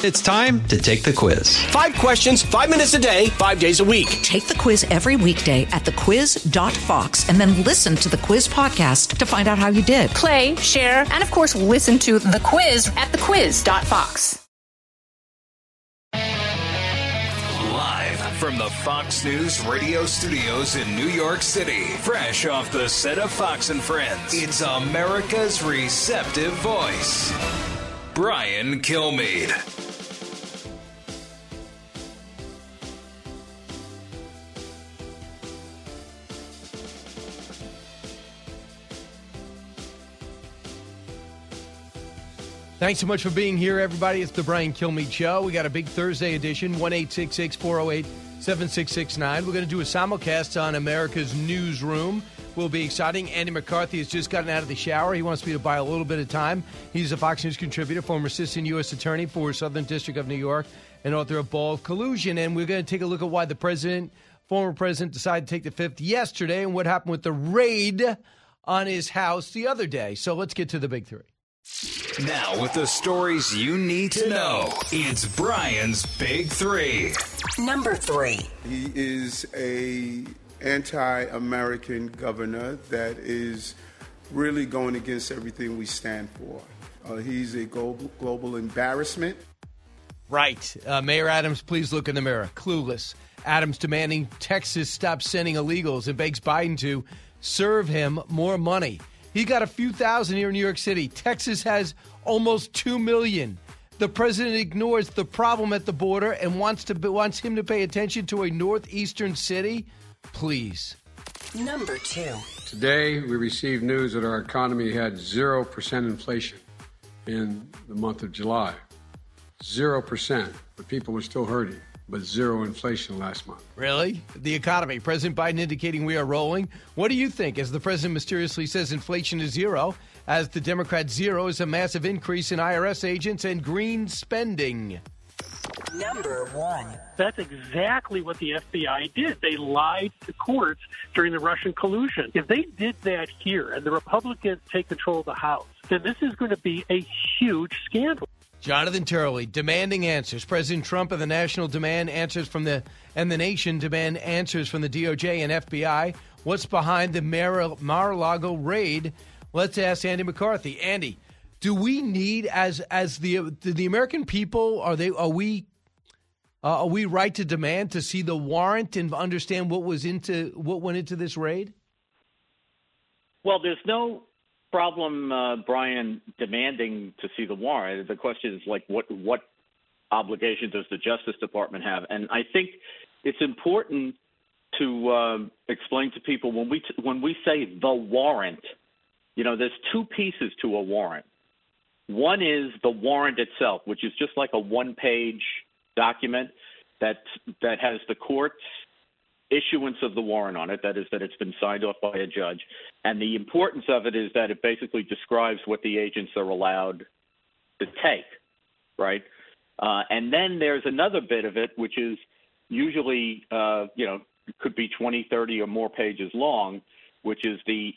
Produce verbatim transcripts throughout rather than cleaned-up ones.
It's time to take the quiz. Five questions, five minutes a day, five days a week. Take the quiz every weekday at the quiz dot fox and then listen to the quiz podcast to find out how you did. Play, share, and of course, listen to the quiz at the quiz dot fox. Live from the Fox News radio studios in New York City, fresh off the set of Fox and Friends, it's America's receptive voice, Brian Kilmeade. Thanks so much for being here, everybody. It's the Brian Kilmeade Show. We got a big Thursday edition, one eight six six, four oh eight, seven six six nine. We're going to do a simulcast on America's Newsroom. Will be exciting. Andy McCarthy has just gotten out of the shower. He wants me to buy a little bit of time. He's a Fox News contributor, former assistant U S attorney for Southern District of New York, and author of Ball of Collusion. And we're going to take a look at why the president, former president, decided to take the fifth yesterday and what happened with the raid on his house the other day. So let's get to the big three. Now, with the stories you need to know, it's Brian's Big Three. Number three. He is a anti-American governor that is really going against everything we stand for. Uh, he's a global, global embarrassment. Right. Uh, Mayor Adams, please look in the mirror. Clueless. Adams demanding Texas stop sending illegals and begs Biden to serve him more money. He got a few thousand here in New York City. Texas has almost two million. The president ignores the problem at the border and wants to wants him to pay attention to a northeastern city. Please. Number two. Today, we received news that our economy had zero percent inflation in the month of July. Zero percent. But people were still hurting. But zero inflation last month. Really? The economy. President Biden indicating we are rolling. What do you think? As the president mysteriously says inflation is zero, as the Democrat zero is a massive increase in I R S agents and green spending. Number one. That's exactly what the F B I did. They lied to courts during the Russian collusion. If they did that here and the Republicans take control of the House, then this is going to be a huge scandal. Jonathan Turley demanding answers. President Trump and the national demand answers from the and the nation demand answers from the D O J and F B I. What's behind the Mar- Mar-a-Lago raid? Let's ask Andy McCarthy. Andy, do we need as as the the American people are they are we uh, are we right to demand to see the warrant and understand what was into what went into this raid? Well, there's no problem, uh, Brian, demanding to see the warrant. The question is, like, what what obligation does the Justice Department have? And I think it's important to um, explain to people when we t- when we say the warrant, you know, there's two pieces to a warrant. One is the warrant itself, which is just like a one-page document that that has the court's issuance of the warrant on it, that is that it's been signed off by a judge. And the importance of it is that it basically describes what the agents are allowed to take, right? Uh, and then there's another bit of it, which is usually, uh, you know, could be twenty, thirty or more pages long, which is the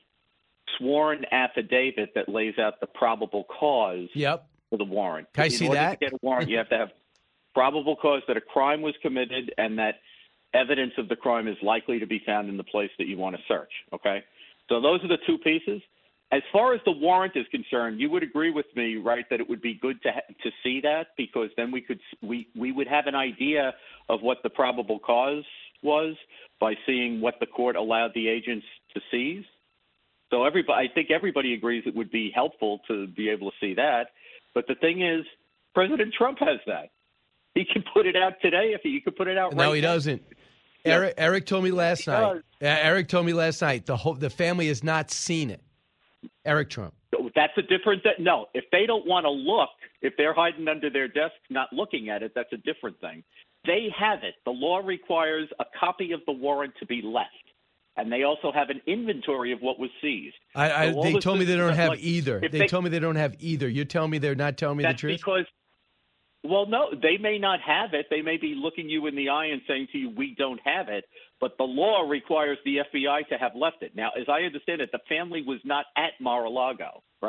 sworn affidavit that lays out the probable cause yep. for the warrant. Can I In see order that? to get a warrant, you have to have probable cause that a crime was committed and that evidence of the crime is likely to be found in the place that you want to search, okay? So those are the two pieces. As far as the warrant is concerned, you would agree with me, right, that it would be good to ha- to see that because then we could we, we would have an idea of what the probable cause was by seeing what the court allowed the agents to seize. So everybody, I think everybody agrees it would be helpful to be able to see that. But the thing is, President Trump has that. He can put it out today if he, he could put it out right No, he now. doesn't. Eric, Eric told me last He night. does. Uh, Eric told me last night the whole the family has not seen it. Eric Trump. That's a different thing. No, if they don't want to look, if they're hiding under their desk not looking at it, that's a different thing. They have it. The law requires a copy of the warrant to be left. And they also have an inventory of what was seized. I, I, so they this told me is- they don't have like, either. They, they told me they don't have either. You're telling me they're not telling me the That's truth? because, well, no, they may not have it. They may be looking you in the eye and saying to you, we don't have it. But the law requires the F B I to have left it. Now, as I understand it, the family was not at Mar-a-Lago, right?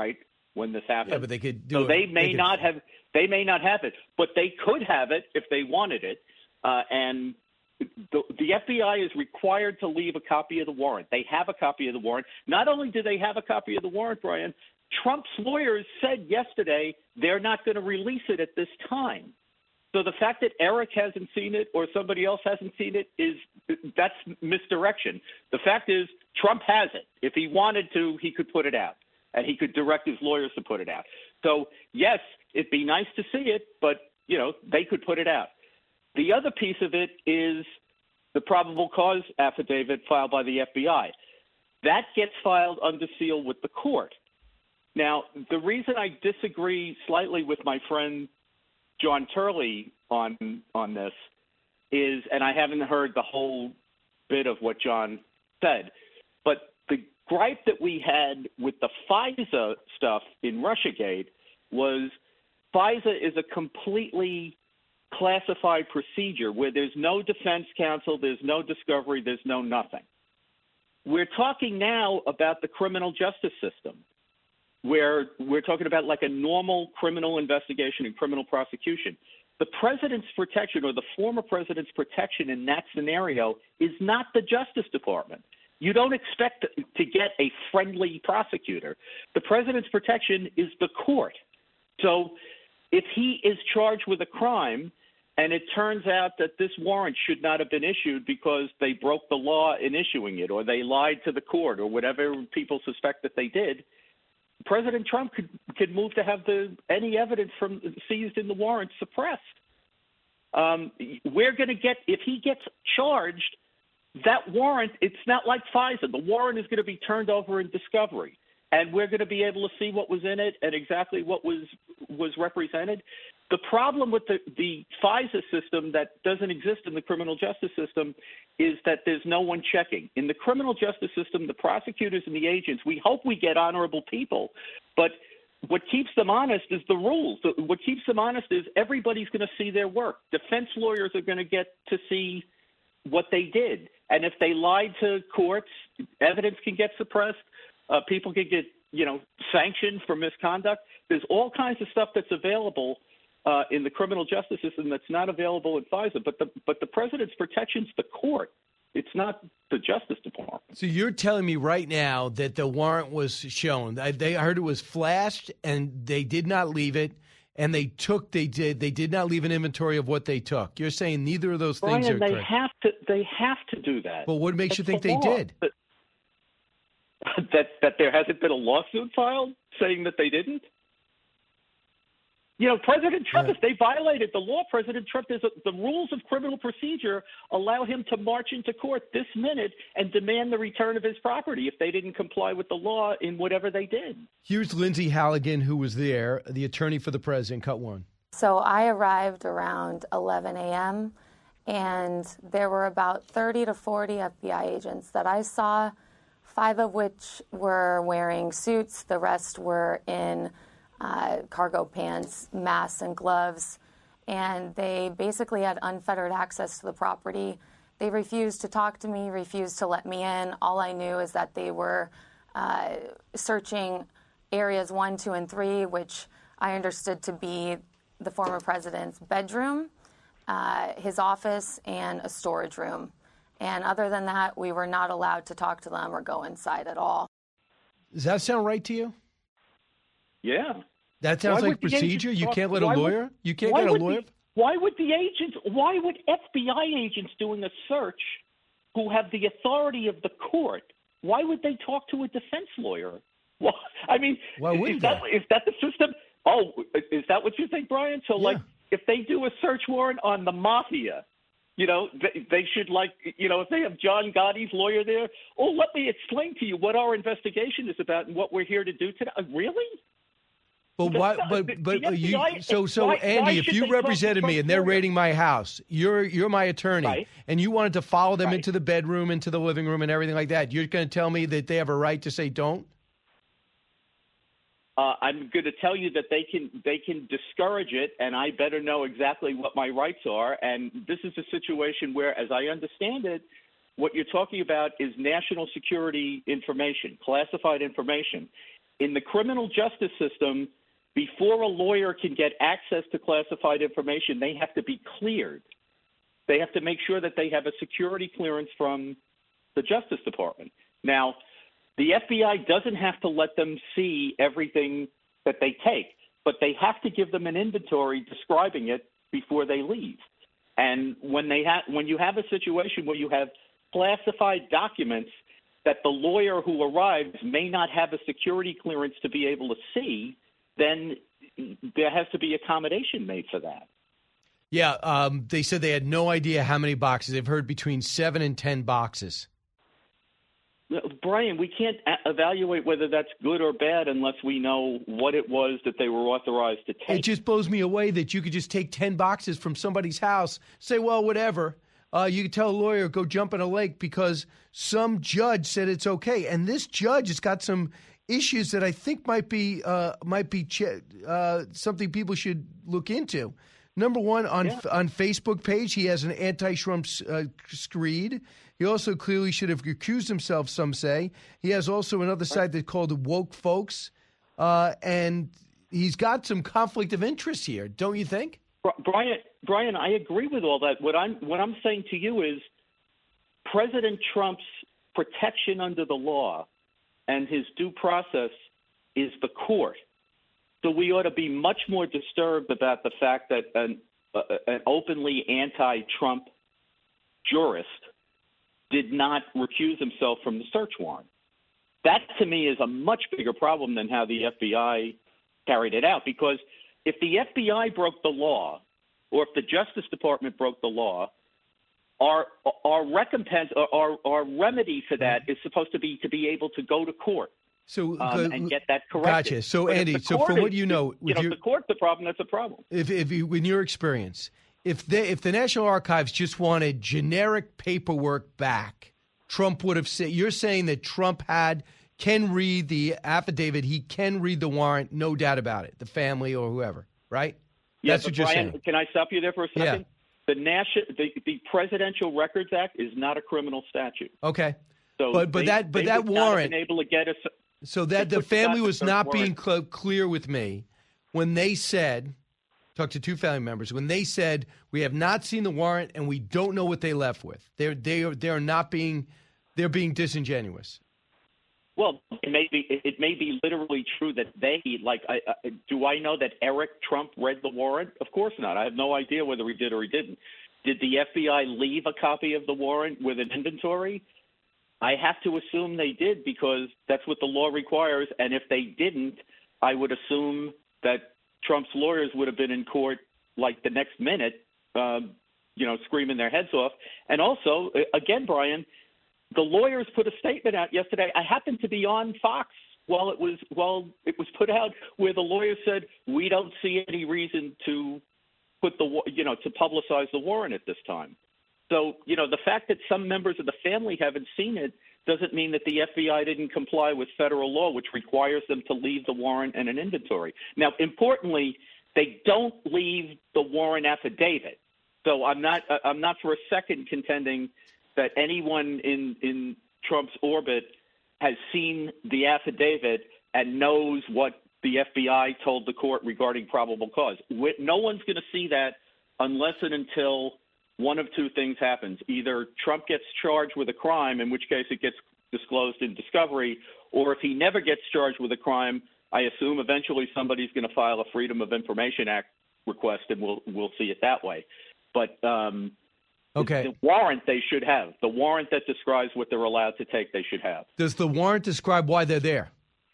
when this happened. Yeah, but they could do so it. they may they could... not have they may not have it, but they could have it if they wanted it. Uh, and the, the F B I is required to leave a copy of the warrant. They have a copy of the warrant. Not only do they have a copy of the warrant, Brian, Trump's lawyers said yesterday they're not going to release it at this time. So the fact that Eric hasn't seen it or somebody else hasn't seen it is that's misdirection. The fact is Trump has it. If he wanted to, he could put it out, and he could direct his lawyers to put it out. So, yes, it'd be nice to see it, but, you know, they could put it out. The other piece of it is the probable cause affidavit filed by the F B I. That gets filed under seal with the court. Now, the reason I disagree slightly with my friend John Turley on on this is, and I haven't heard the whole bit of what John said, but the gripe that we had with the FISA stuff in Russiagate was FISA is a completely classified procedure where there's no defense counsel, there's no discovery, there's no nothing. We're talking now about the criminal justice system, where we're talking about like a normal criminal investigation and criminal prosecution. The president's protection or the former president's protection in that scenario is not the Justice Department. You don't expect to get a friendly prosecutor. The president's protection is the court. So if he is charged with a crime and it turns out that this warrant should not have been issued because they broke the law in issuing it or they lied to the court or whatever people suspect that they did, President Trump could could move to have the any evidence from seized in the warrant suppressed. Um, we're going to get if he gets charged, that warrant. It's not like FISA. The warrant is going to be turned over in discovery, and we're going to be able to see what was in it and exactly what was was represented. The problem with the, the FISA system that doesn't exist in the criminal justice system is that there's no one checking. In the criminal justice system, the prosecutors and the agents, we hope we get honorable people, but what keeps them honest is the rules. What keeps them honest is everybody's going to see their work. Defense lawyers are going to get to see what they did. And if they lied to courts, evidence can get suppressed. Uh, people can get, you know, sanctioned for misconduct. There's all kinds of stuff that's available Uh, in the criminal justice system that's not available in FISA, but the but the president's protection's the court. It's not the Justice Department. So you're telling me right now that the warrant was shown. I, they I heard it was flashed, and they did not leave it, and they took they did they did not leave an inventory of what they took. You're saying neither of those things Brian, are they correct. have to they have to do that. Well, what makes That's you think the they law. did? That, that that there hasn't been a lawsuit filed saying that they didn't. You know, President Trump, Yeah. if they violated the law, President Trump, there's a, the rules of criminal procedure allow him to march into court this minute and demand the return of his property if they didn't comply with the law in whatever they did. Here's Lindsay Halligan, who was there, the attorney for the president. Cut one. So I arrived around eleven a.m., and there were about thirty to forty F B I agents that I saw, five of which were wearing suits. The rest were in Uh, cargo pants, masks, and gloves, and they basically had unfettered access to the property. They refused to talk to me, refused to let me in. All I knew is that they were uh, searching areas one, two, and three, which I understood to be the former president's bedroom, uh, his office, and a storage room. And other than that, we were not allowed to talk to them or go inside at all. Does that sound right to you? Yeah. That sounds Why like would the procedure. agents You talk- can't let a why would- lawyer. You can't why get a would lawyer. The, why would the agents? Why would F B I agents doing a search, who have the authority of the court, why would they talk to a defense lawyer? Well, I mean, Why is, wouldn't that they? is that the system? Oh, is that what you think, Brian? So, Yeah. like, if they do a search warrant on the mafia, you know, they, they should, like, you know, if they have John Gotti's lawyer there, oh, let me explain to you what our investigation is about and what we're here to do today. Uh, Really? But why? But but The you. F B I So so why- Andy, why if should you they talk to represented me Trump's and they're lawyer? raiding my house, you're you're my attorney, Right. and you wanted to follow them Right. into the bedroom, into the living room, and everything like that. You're going to tell me that they have a right to say don't? Uh, I'm going to tell you that they can they can discourage it, and I better know exactly what my rights are. And this is a situation where, as I understand it, what you're talking about is national security information, classified information. in the criminal justice system, before a lawyer can get access to classified information, they have to be cleared. They have to make sure that they have a security clearance from the Justice Department. Now, the F B I doesn't have to let them see everything that they take, but they have to give them an inventory describing it before they leave. And when they ha- when you have a situation where you have classified documents that the lawyer who arrives may not have a security clearance to be able to see, then there has to be accommodation made for that. Yeah, um, they said they had no idea how many boxes. They've heard between seven and ten boxes. Brian, we can't a- evaluate whether that's good or bad unless we know what it was that they were authorized to take. It just blows me away that you could just take ten boxes from somebody's house, say, well, whatever. Uh, you could tell a lawyer, go jump in a lake because some judge said it's okay. And this judge has got some issues that I think might be uh, might be ch- uh, something people should look into. Number one, on yeah. on Facebook page, he has an anti-Trump uh, screed. He also clearly should have recused himself, some say. He has also another site that's called Woke Folks. Uh, and he's got some conflict of interest here, don't you think? Brian, Brian, I agree with all that. What I'm what I'm saying to you is President Trump's protection under the law and his due process is the court. So we ought to be much more disturbed about the fact that an, uh, an openly anti-Trump jurist did not recuse himself from the search warrant. That, to me, is a much bigger problem than how the F B I carried it out. Because if the F B I broke the law, or if the Justice Department broke the law, our our recompense, our our remedy for that is supposed to be to be able to go to court. So um, and get that corrected. Gotcha. So, but Andy, so from what is, you know, you know, your, if the court's the problem, that's a problem. If, if you, in your experience, if they, if the National Archives just wanted generic paperwork back, Trump would have said. You're saying that Trump had can read the affidavit, he can read the warrant, no doubt about it. The family or whoever, right? Yeah, that's what you're Brian, saying. Can I stop you there for a second? Yeah. The national, the, the Presidential Records Act is not a criminal statute. Okay. So but but they, that but they that would not have warrant been able to get us. So that the family was not being cl- clear with me when they said, talked to two family members, when they said, we have not seen the warrant and we don't know what they left with. They're, they are, they are not being, they're being disingenuous. Well, it may be, it may be literally true that they, like, I, I, do I know that Eric Trump read the warrant? Of course not. I have no idea whether he did or he didn't. Did the F B I leave a copy of the warrant with an inventory? I have to assume they did because that's what the law requires. And if they didn't, I would assume that Trump's lawyers would have been in court like the next minute, um, you know, screaming their heads off. And also, again, Brian, the lawyers put a statement out yesterday. I happened to be on Fox while it was while it was put out, where the lawyer said we don't see any reason to put the you know to publicize the warrant at this time. So, you know, the fact that some members of the family haven't seen it doesn't mean that the F B I didn't comply with federal law, which requires them to leave the warrant and an inventory. Now, importantly, they don't leave the warrant affidavit. So I'm not I'm not for a second contending that anyone in, in Trump's orbit has seen the affidavit and knows what the F B I told the court regarding probable cause. No one's going to see that unless and until one of two things happens. Either Trump gets charged with a crime, in which case it gets disclosed in discovery, or if he never gets charged with a crime, I assume eventually somebody's going to file a Freedom of Information Act request, and we'll we'll see it that way. But um, okay. the, the warrant they should have. The warrant that describes what they're allowed to take, they should have. Does the warrant describe why they're there?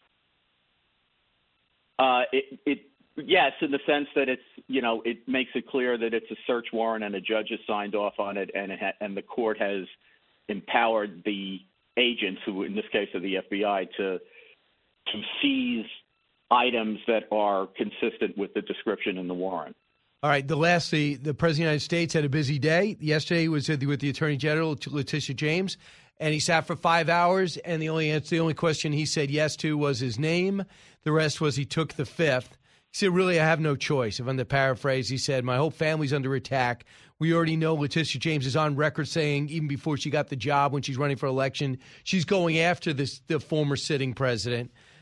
Uh, it, it Yes, in the sense that it's, you know, it makes it clear that it's a search warrant and a judge has signed off on it, and it ha- and the court has empowered the agents, who in this case are the F B I, to to seize items that are consistent with the description in the warrant. All right. The last, the, the President of the United States had a busy day. Yesterday was with the, with the Attorney General, Letitia James, and he sat for five hours, and the only answer, the only question he said yes to was his name. The rest was he took the fifth. He said, really, I have no choice. If I'm to paraphrase, he said, my whole family's under attack. We already know Letitia James is on record saying, even before she got the job, when she's running for election, she's going after this the former sitting president.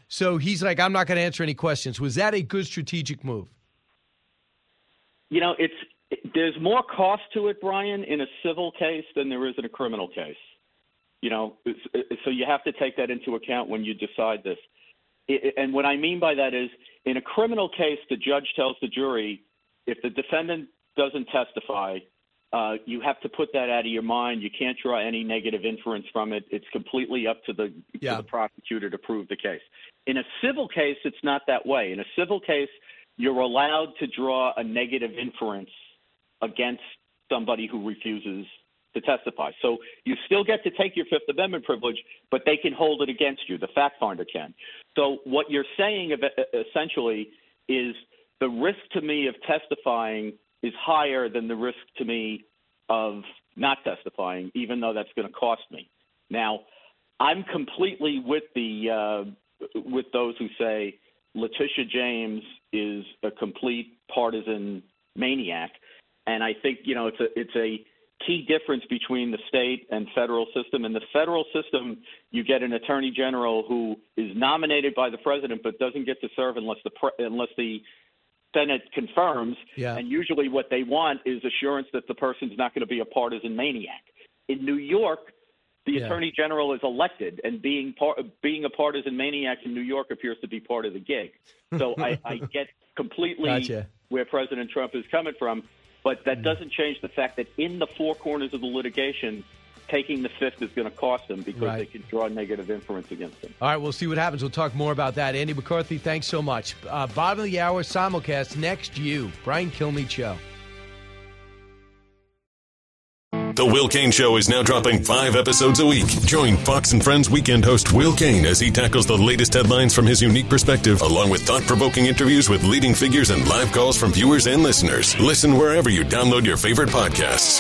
So he's like, I'm not going to answer any questions. Was that a good strategic move? You know, it's there's more cost to it, Brian, in a civil case than there is in a criminal case. You know, so you have to take that into account when you decide this. And what I mean by that is, in a criminal case, the judge tells the jury, if the defendant doesn't testify, uh, you have to put that out of your mind. You can't draw any negative inference from it. It's completely up to the, yeah. to the prosecutor to prove the case. In a civil case, it's not that way. In a civil case, you're allowed to draw a negative inference against somebody who refuses to testify. So you still get to take your Fifth Amendment privilege, but they can hold it against you. The fact finder can. So what you're saying essentially is the risk to me of testifying is higher than the risk to me of not testifying, even though that's going to cost me. Now, I'm completely with the uh, with those who say Letitia James is a complete partisan maniac, and I think you know it's a it's a key difference between the state and federal system. In the federal system, you get an attorney general who is nominated by the president but doesn't get to serve unless the pre- unless the Senate confirms. Yeah. And usually what they want is assurance that the person's not going to be a partisan maniac. In New York, the Yeah. attorney general is elected, and being part being a partisan maniac in New York appears to be part of the gig. So I, I get completely Gotcha. where President Trump is coming from. But that doesn't change the fact that in the four corners of the litigation, taking the Fifth is going to cost them because Right. they can draw negative inference against them. All right, we'll see what happens. We'll talk more about that. Andy McCarthy, thanks so much. Uh, bottom of the hour simulcast next. You, Brian Kilmeade Show. The Will Cain Show is now dropping five episodes a week. Join Fox and Friends weekend host Will Cain as he tackles the latest headlines from his unique perspective, along with thought-provoking interviews with leading figures and live calls from viewers and listeners. Listen wherever you download your favorite podcasts.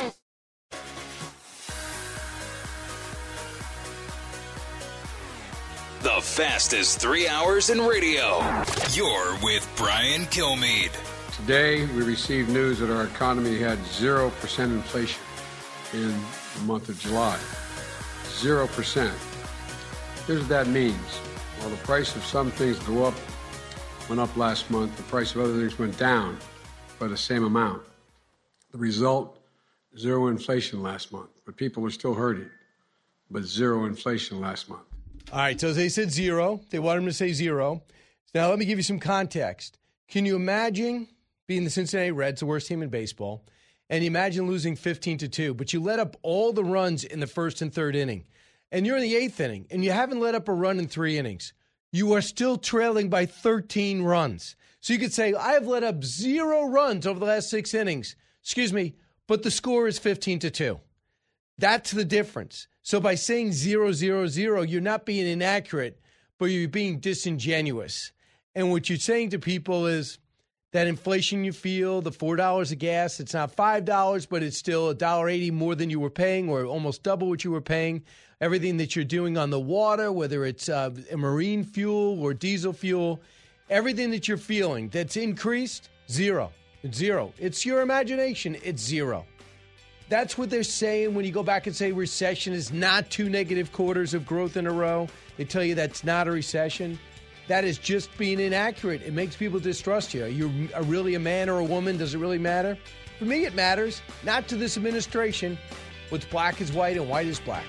The fastest three hours in radio. You're with Brian Kilmeade. Today, we received news that our economy had zero percent inflation in the month of July. Zero percent. Here's what that means. While the price of some things go up, went up last month, the price of other things went down by the same amount. The result, zero inflation last month. But people were still hurting, but zero inflation last month. All right, so they said zero. They want him to say zero. Now, let me give you some context. Can you imagine being the Cincinnati Reds, the worst team in baseball, and you imagine losing fifteen to two, but you let up all the runs in the first and third inning, and you're in the eighth inning, and you haven't let up a run in three innings. You are still trailing by thirteen runs. So you could say, I have let up zero runs over the last six innings. Excuse me, but the score is fifteen to two. That's the difference. So by saying zero, zero, zero, you're not being inaccurate, but you're being disingenuous. And what you're saying to people is that inflation you feel, the four dollars a gas, it's not five dollars, but it's still one dollar eighty more than you were paying, or almost double what you were paying. Everything that you're doing on the water, whether it's uh, marine fuel or diesel fuel, everything that you're feeling that's increased, zero. It's zero. It's your imagination. It's zero. That's what they're saying when you go back and say recession is not two negative quarters of growth in a row. They tell you that's not a recession. That is just being inaccurate. It makes people distrust you. Are you are really a man or a woman? Does it really matter? For me, it matters. Not to this administration. What's black is white and white is black.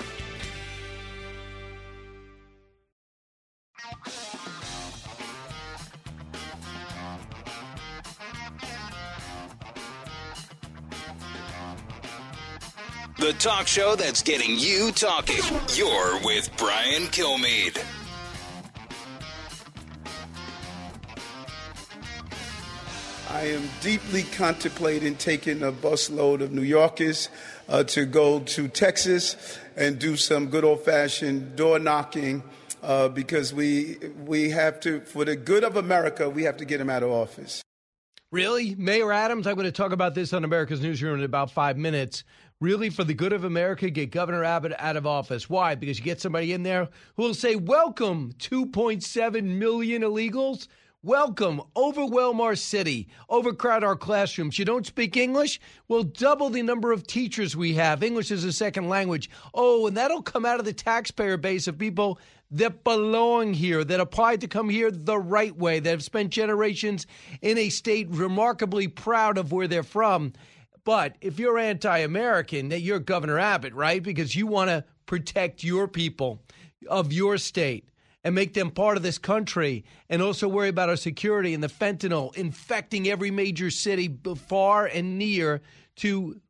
The talk show that's getting you talking. You're with Brian Kilmeade. I am deeply contemplating taking a busload of New Yorkers uh, to go to Texas and do some good old-fashioned door knocking uh, because we we have to, for the good of America, we have to get him out of office. Really? Mayor Adams, I'm going to talk about this on America's Newsroom in about five minutes. Really, for the good of America, get Governor Abbott out of office. Why? Because you get somebody in there who will say, welcome, two point seven million illegals. Welcome, overwhelm our city, overcrowd our classrooms. You don't speak English? We'll double the number of teachers we have. English is a second language. Oh, and that'll come out of the taxpayer base of people that belong here, that applied to come here the right way, that have spent generations in a state remarkably proud of where they're from. But if you're anti-American, that you're Governor Abbott, right? Because you want to protect your people of your state and make them part of this country, and also worry about our security and the fentanyl infecting every major city far and near to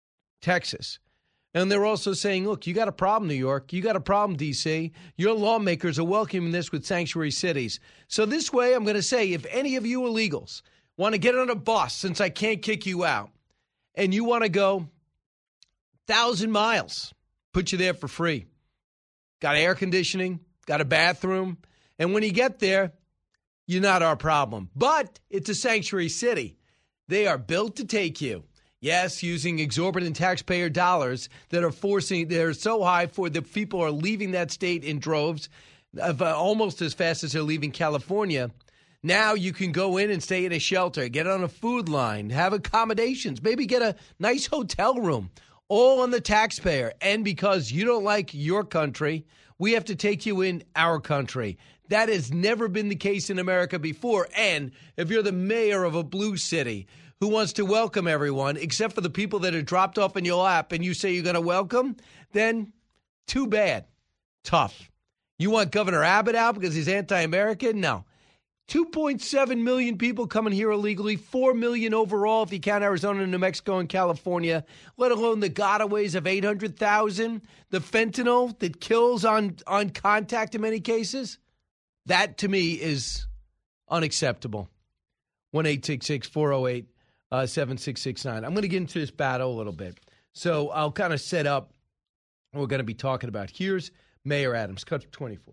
Texas. And they're also saying, look, you got a problem, New York. You got a problem, D C. Your lawmakers are welcoming this with sanctuary cities. So this way, I'm going to say, if any of you illegals want to get on a bus, since I can't kick you out, and you want to go one thousand miles, put you there for free. Got air conditioning, got a bathroom. And when you get there, you're not our problem. But it's a sanctuary city. They are built to take you. Yes, using exorbitant taxpayer dollars that are forcing, they're so high for the people are leaving that state in droves, of, uh, almost as fast as they're leaving California. Now you can go in and stay in a shelter, get on a food line, have accommodations, maybe get a nice hotel room, all on the taxpayer. And because you don't like your country, we have to take you in our country. That has never been the case in America before. And if you're the mayor of a blue city who wants to welcome everyone, except for the people that are dropped off in your lap, and you say you're going to welcome, then too bad. Tough. You want Governor Abbott out because he's anti-American? No. two point seven million people coming here illegally, four million overall if you count Arizona, New Mexico, and California, let alone the gotaways of eight hundred thousand, the fentanyl that kills on, on contact in many cases. That, to me, is unacceptable. one eight six six, four oh eight, seven six six nine. I'm going to get into this battle a little bit. So I'll kind of set up what we're going to be talking about. Here's Mayor Adams, cut twenty-four.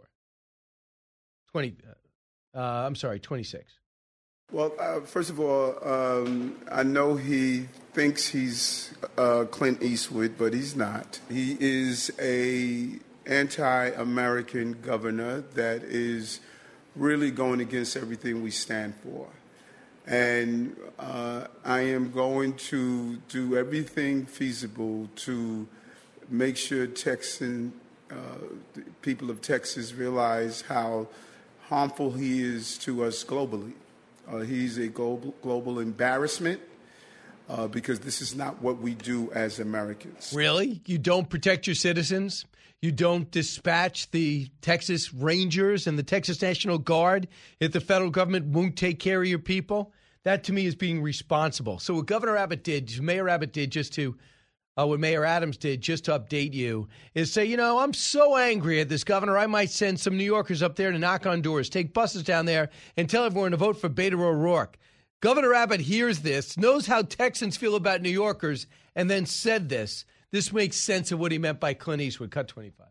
twenty, uh, I'm sorry, twenty-six. Well, uh, first of all, um, I know he thinks he's uh, Clint Eastwood, but he's not. He is a anti-American governor that is really going against everything we stand for. And uh, I am going to do everything feasible to make sure Texan uh, the people of Texas realize how harmful he is to us globally. Uh, he's a global, global embarrassment uh, because this is not what we do as Americans. Really? You don't protect your citizens? You don't dispatch the Texas Rangers and the Texas National Guard if the federal government won't take care of your people? That, to me, is being responsible. So what Governor Abbott did, Mayor Abbott did just to, uh, what Mayor Adams did just to update you, is say, you know, I'm so angry at this governor, I might send some New Yorkers up there to knock on doors, take buses down there, and tell everyone to vote for Beto O'Rourke. Governor Abbott hears this, knows how Texans feel about New Yorkers, and then said this. This makes sense of what he meant by Clint Eastwood. Cut twenty-five.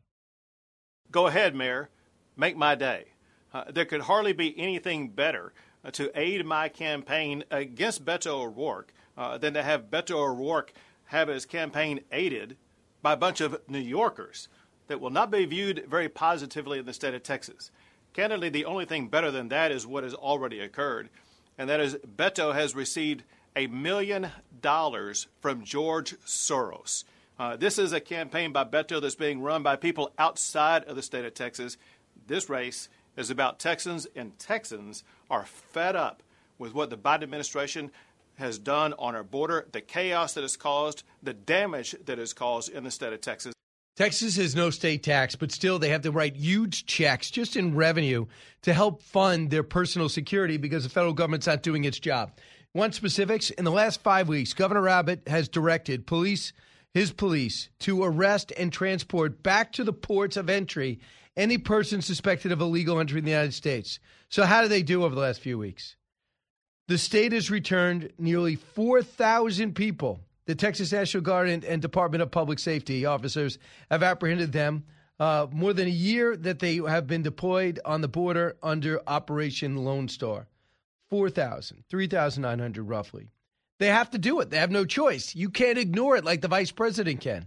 Go ahead, Mayor. Make my day. Uh, there could hardly be anything better uh, to aid my campaign against Beto O'Rourke uh, than to have Beto O'Rourke have his campaign aided by a bunch of New Yorkers that will not be viewed very positively in the state of Texas. Candidly, the only thing better than that is what has already occurred, and that is Beto has received a million dollars from George Soros. Uh, this is a campaign by Beto that's being run by people outside of the state of Texas. This race is about Texans, and Texans are fed up with what the Biden administration has done on our border, the chaos that it's caused, the damage that it's caused in the state of Texas. Texas has no state tax, but still they have to write huge checks just in revenue to help fund their personal security because the federal government's not doing its job. One specifics, in the last five weeks, Governor Abbott has directed police his police to arrest and transport back to the ports of entry any person suspected of illegal entry in the United States. So how did they do over the last few weeks? The state has returned nearly four thousand people. The Texas National Guard and, and Department of Public Safety officers have apprehended them uh, more than a year that they have been deployed on the border under Operation Lone Star. four thousand, three thousand nine hundred roughly. They have to do it. They have no choice. You can't ignore it like the vice president can.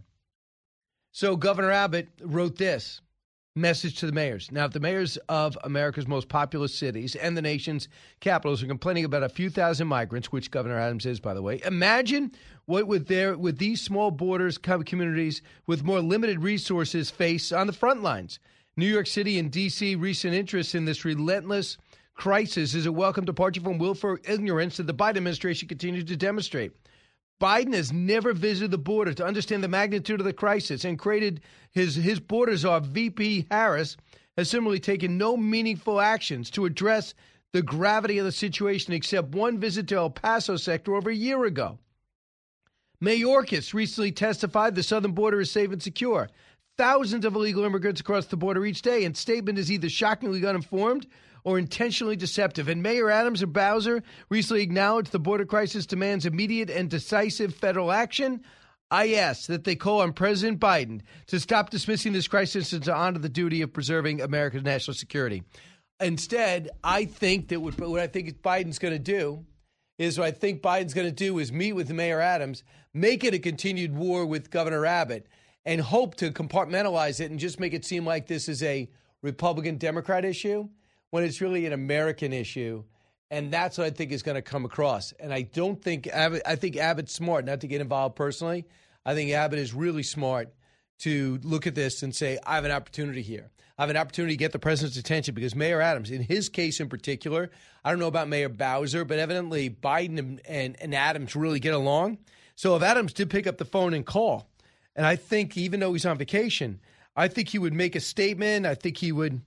So Governor Abbott wrote this message to the mayors. Now, if the mayors of America's most populous cities and the nation's capitals are complaining about a few thousand migrants, which Governor Adams is, by the way, imagine what would there with these small borders communities with more limited resources face on the front lines. New York City and D C recent interest in this relentless crisis is a welcome departure from willful ignorance that the Biden administration continues to demonstrate. Biden has never visited the border to understand the magnitude of the crisis and created his, his border czar, V P Harris, has similarly taken no meaningful actions to address the gravity of the situation except one visit to El Paso sector over a year ago. Mayorkas recently testified the southern border is safe and secure. Thousands of illegal immigrants across the border each day, and statement is either shockingly uninformed or intentionally deceptive. And Mayor Adams of Bowser recently acknowledged the border crisis demands immediate and decisive federal action. I ask that they call on President Biden to stop dismissing this crisis and to honor the duty of preserving America's national security. Instead, I think that what, what I think Biden's going to do is what I think Biden's going to do is meet with Mayor Adams, make it a continued war with Governor Abbott, and hope to compartmentalize it and just make it seem like this is a Republican-Democrat issue when it's really an American issue. And that's what I think is going to come across. And I don't think Abbott, I think Abbott's smart, not to get involved personally. I think Abbott is really smart to look at this and say, I have an opportunity here. I have an opportunity to get the president's attention because Mayor Adams, in his case in particular, I don't know about Mayor Bowser, but evidently Biden and, and, and Adams really get along. So if Adams did pick up the phone and call, and I think even though he's on vacation, I think he would make a statement. I think he would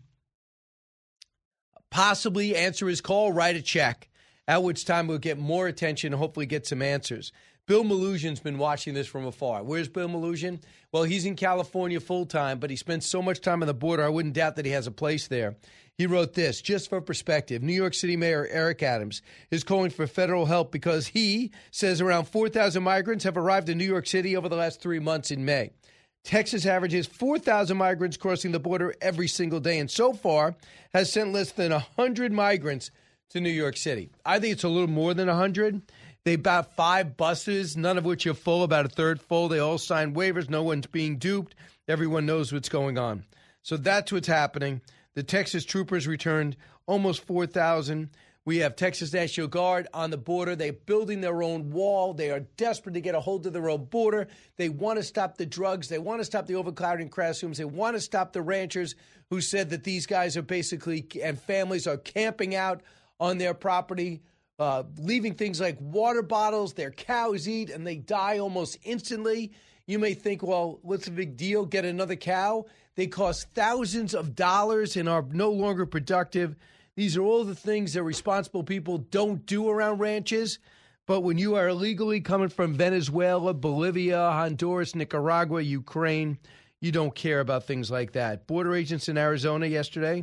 possibly answer his call, write a check, at which time we'll get more attention and hopefully get some answers. Bill Melugion's been watching this from afar. Where's Bill Melugin? Well, he's in California full-time, but he spends so much time on the border, I wouldn't doubt that he has a place there. He wrote this, just for perspective. New York City Mayor Eric Adams is calling for federal help because he says around four thousand migrants have arrived in New York City over the last three months in May. Texas averages four thousand migrants crossing the border every single day, and so far has sent less than one hundred migrants to New York City. I think it's a little more than one hundred. They bought five buses, none of which are full, about a third full. They all signed waivers. No one's being duped. Everyone knows what's going on. So that's what's happening. The Texas troopers returned almost four thousand. We have Texas National Guard on the border. They're building their own wall. They are desperate to get a hold of their own border. They want to stop the drugs. They want to stop the overcrowding classrooms. They want to stop the ranchers who said that these guys are basically, and families are camping out on their property, uh, leaving things like water bottles, their cows eat, and they die almost instantly. You may think, well, what's the big deal? Get another cow. They cost thousands of dollars and are no longer productive. These are all the things that responsible people don't do around ranches. But when you are illegally coming from Venezuela, Bolivia, Honduras, Nicaragua, Ukraine, you don't care about things like that. Border agents in Arizona yesterday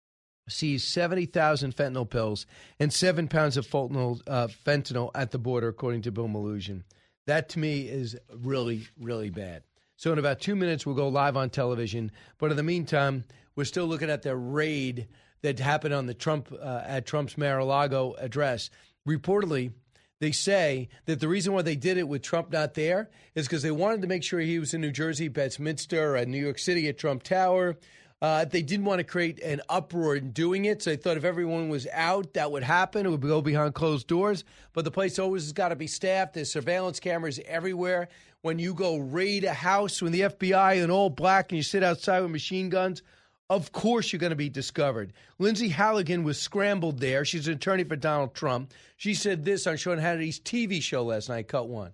seized seventy thousand fentanyl pills and seven pounds of fentanyl, uh, fentanyl at the border, according to Bill Melugin. That, to me, is really, really bad. So in about two minutes, we'll go live on television. But in the meantime, we're still looking at the raid that happened on the Trump uh, at Trump's Mar-a-Lago address. Reportedly, they say that the reason why they did it with Trump not there is because they wanted to make sure he was in New Jersey, Westminster, or New York City at Trump Tower. Uh, they didn't want to create an uproar in doing it, so they thought if everyone was out, that would happen. It would go behind closed doors. But the place always has got to be staffed. There's surveillance cameras everywhere. When you go raid a house, when the F B I in all black and you sit outside with machine guns, of course you're going to be discovered. Lindsay Halligan was scrambled there. She's an attorney for Donald Trump. She said this on Sean Hannity's T V show last night. Cut one.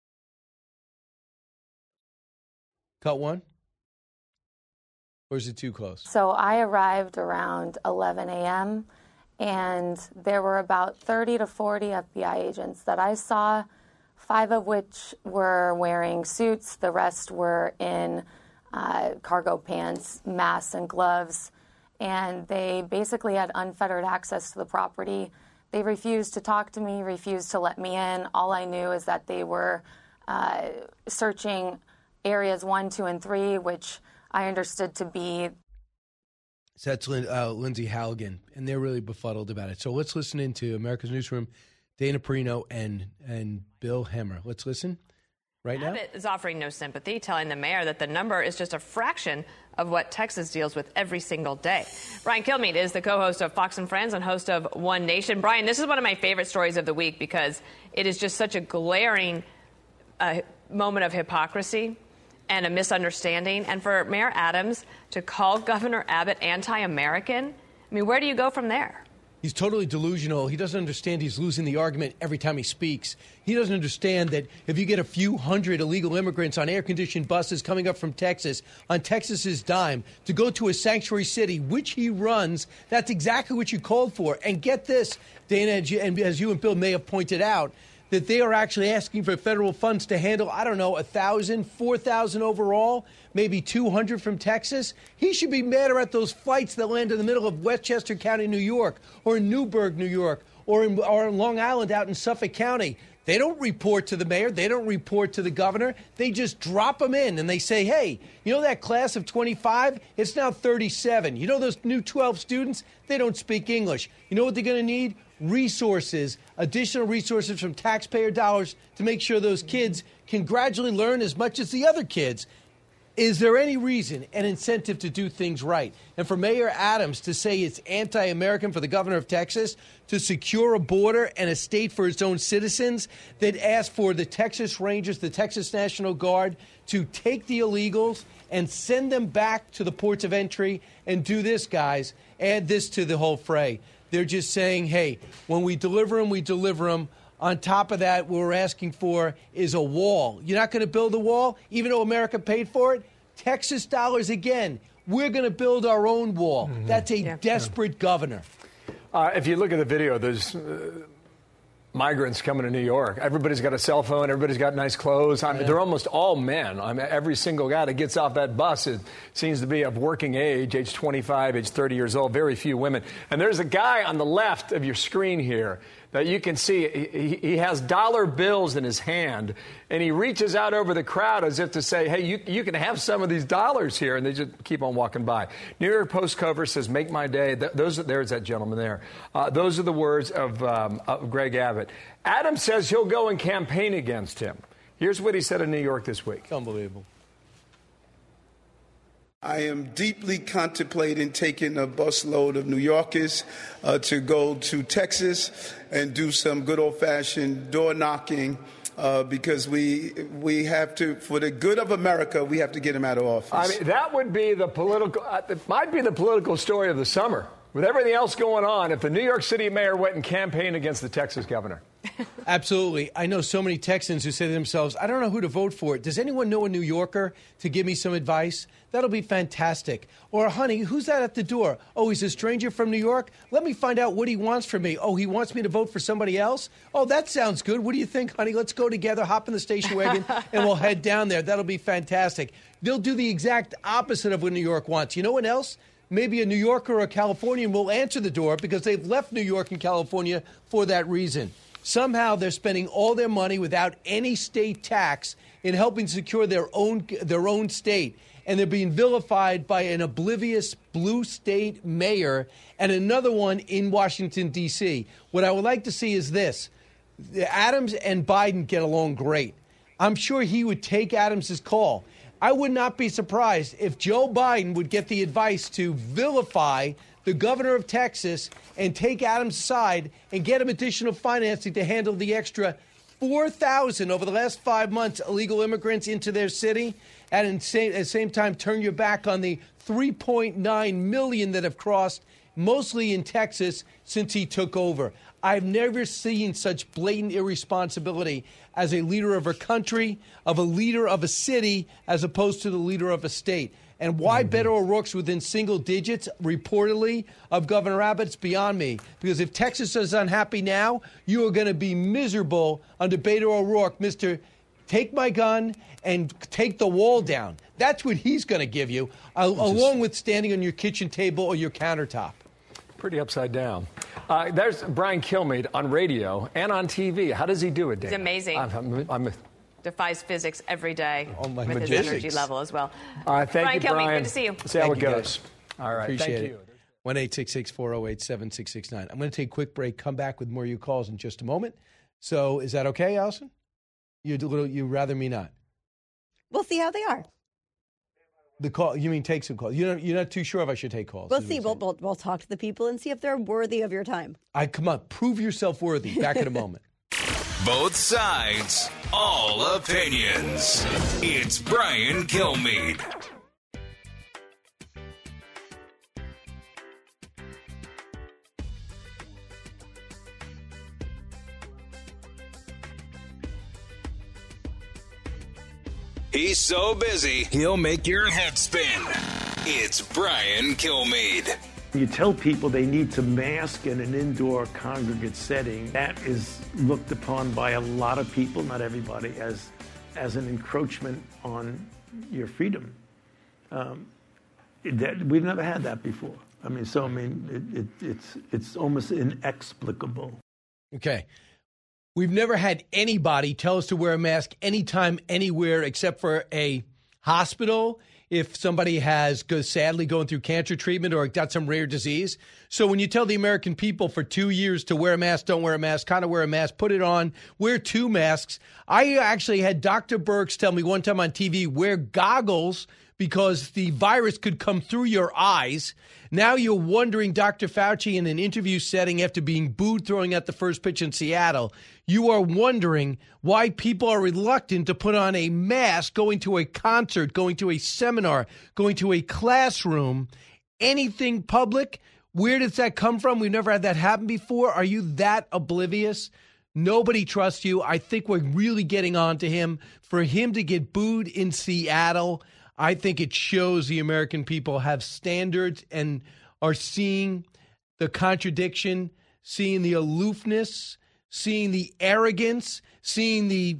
Cut one? Or is it too close? So I arrived around eleven a.m., and there were about thirty to forty F B I agents that I saw, five of which were wearing suits. The rest were in uh, cargo pants, masks, and gloves. And they basically had unfettered access to the property. They refused to talk to me, refused to let me in. All I knew is that they were uh, searching areas one, two, and three, which I understood to be. So that's uh, Lindsay Halligan, and they're really befuddled about it. So let's listen into America's Newsroom, Dana Perino and and Bill Hemmer. Let's listen right now. Abbott is offering no sympathy, telling the mayor that the number is just a fraction of what Texas deals with every single day. Brian Kilmeade is the co-host of Fox and Friends and host of One Nation. Brian, this is one of my favorite stories of the week because it is just such a glaring uh, moment of hypocrisy. and a misunderstanding. And for Mayor Adams to call Governor Abbott anti-American, I mean, where do you go from there? He's totally delusional. He doesn't understand he's losing the argument every time he speaks. He doesn't understand that if you get a few hundred illegal immigrants on air-conditioned buses coming up from Texas, on Texas's dime, to go to a sanctuary city, which he runs, that's exactly what you called for. And get this, Dana, and as you and Bill may have pointed out, that they are actually asking for federal funds to handle, I don't know, one thousand, four thousand overall, maybe two hundred from Texas. He should be madder at those flights that land in the middle of Westchester County, New York, or in Newburgh, New York, or in, or in Long Island out in Suffolk County. They don't report to the mayor. They don't report to the governor. They just drop them in, and they say, hey, you know that class of twenty-five? It's now thirty-seven. You know those new twelve students? They don't speak English. You know what they're going to need? Resources, additional resources from taxpayer dollars to make sure those kids can gradually learn as much as the other kids. Is there any reason, an incentive to do things right? And for Mayor Adams to say it's anti-American for the governor of Texas to secure a border and a state for its own citizens that asked for the Texas Rangers, the Texas National Guard, to take the illegals and send them back to the ports of entry and do this, guys, add this to the whole fray. They're just saying, hey, when we deliver them, we deliver them. On top of that, what we're asking for is a wall. You're not going to build a wall, even though America paid for it? Texas dollars again. We're going to build our own wall. Mm-hmm. That's a yeah. desperate governor. Uh, if you look at the video, there's uh, migrants coming to New York. Everybody's got a cell phone. Everybody's got nice clothes. I mean, yeah. they're almost all men. I mean, every single guy that gets off that bus it seems to be of working age, age twenty-five, age thirty years old, very few women. And there's a guy on the left of your screen here that you can see. He, he has dollar bills in his hand, and he reaches out over the crowd as if to say, hey, you, you can have some of these dollars here, and they just keep on walking by. New York Post cover says, make my day. Th- those are, there's that gentleman there. Uh, those are the words of, um, of Greg Abbott. Adams says he'll go and campaign against him. Here's what he said in New York this week. Unbelievable. I am deeply contemplating taking a busload of New Yorkers uh, to go to Texas and do some good old-fashioned door knocking uh, because we we have to, for the good of America, we have to get him out of office. I mean, that would be the political, uh, it might be the political story of the summer. With everything else going on, if the New York City mayor went and campaigned against the Texas governor. Absolutely. I know so many Texans who say to themselves, I don't know who to vote for. Does anyone know a New Yorker to give me some advice? That'll be fantastic. Or, honey, who's that at the door? Oh, he's a stranger from New York? Let me find out what he wants from me. Oh, he wants me to vote for somebody else? Oh, that sounds good. What do you think, honey? Let's go together, hop in the station wagon, and we'll head down there. That'll be fantastic. They'll do the exact opposite of what New York wants. You know what else? Maybe a New Yorker or a Californian will answer the door because they've left New York and California for that reason. Somehow they're spending all their money without any state tax in helping secure their own their own state. And they're being vilified by an oblivious blue state mayor and another one in Washington, D C. What I would like to see is this. Adams and Biden get along great. I'm sure he would take Adams's call. I would not be surprised if Joe Biden would get the advice to vilify the governor of Texas and take Adams' side and get him additional financing to handle the extra four thousand over the last five months illegal immigrants into their city, and at the same, at the same time turn your back on the three point nine million that have crossed, mostly in Texas, since he took over. I've never seen such blatant irresponsibility as a leader of a country, of a leader of a city, as opposed to the leader of a state. And why mm-hmm. Beto O'Rourke's within single digits, reportedly, of Governor Abbott, it's beyond me. Because if Texas is unhappy now, you are going to be miserable under Beto O'Rourke, Mister Take my gun and take the wall down. That's what he's going to give you, uh, along with standing on your kitchen table or your countertop. Pretty upside down. Uh, there's Brian Kilmeade on radio and on T V. How does he do it, Dana? He's amazing. I'm, I'm, I'm, Defies physics every day oh my with magicians. his energy level as well. Uh, thank Brian you, Kilmeade, Brian. good to see you. See how thank it you goes. Guys. All right. Appreciate thank it. you. one eight six six, four oh eight, seven six six nine. I'm going to take a quick break, come back with more of your calls in just a moment. So is that okay, Allison? You'd, little, you'd rather me not? We'll see how they are. The call, you mean take some calls? You're not, you're not too sure if I should take calls. We'll see. We'll, we'll, we'll talk to the people and see if they're worthy of your time. I come on, prove yourself worthy. Back in a moment. Both sides, all opinions. It's Brian Kilmeade. He's so busy, he'll make your head spin. It's Brian Kilmeade. You tell people they need to mask in an indoor congregate setting. That is looked upon by a lot of people, not everybody, as as an encroachment on your freedom. Um, that, we've never had that before. I mean, so I mean, it, it, it's it's almost inexplicable. Okay. We've never had anybody tell us to wear a mask anytime, anywhere, except for a hospital, if somebody has goes, sadly going through cancer treatment or got some rare disease. So when you tell the American people for two years to wear a mask, don't wear a mask, kind of wear a mask, put it on, wear two masks. I actually had Doctor Birx tell me one time on T V, wear goggles because the virus could come through your eyes. Now you're wondering, Doctor Fauci, in an interview setting after being booed throwing out the first pitch in Seattle, you are wondering why people are reluctant to put on a mask going to a concert, going to a seminar, going to a classroom, anything public. Where does that come from? We've never had that happen before. Are you that oblivious? Nobody trusts you. I think we're really getting on to him. For him to get booed in Seattle, I think it shows the American people have standards and are seeing the contradiction, seeing the aloofness, seeing the arrogance, seeing the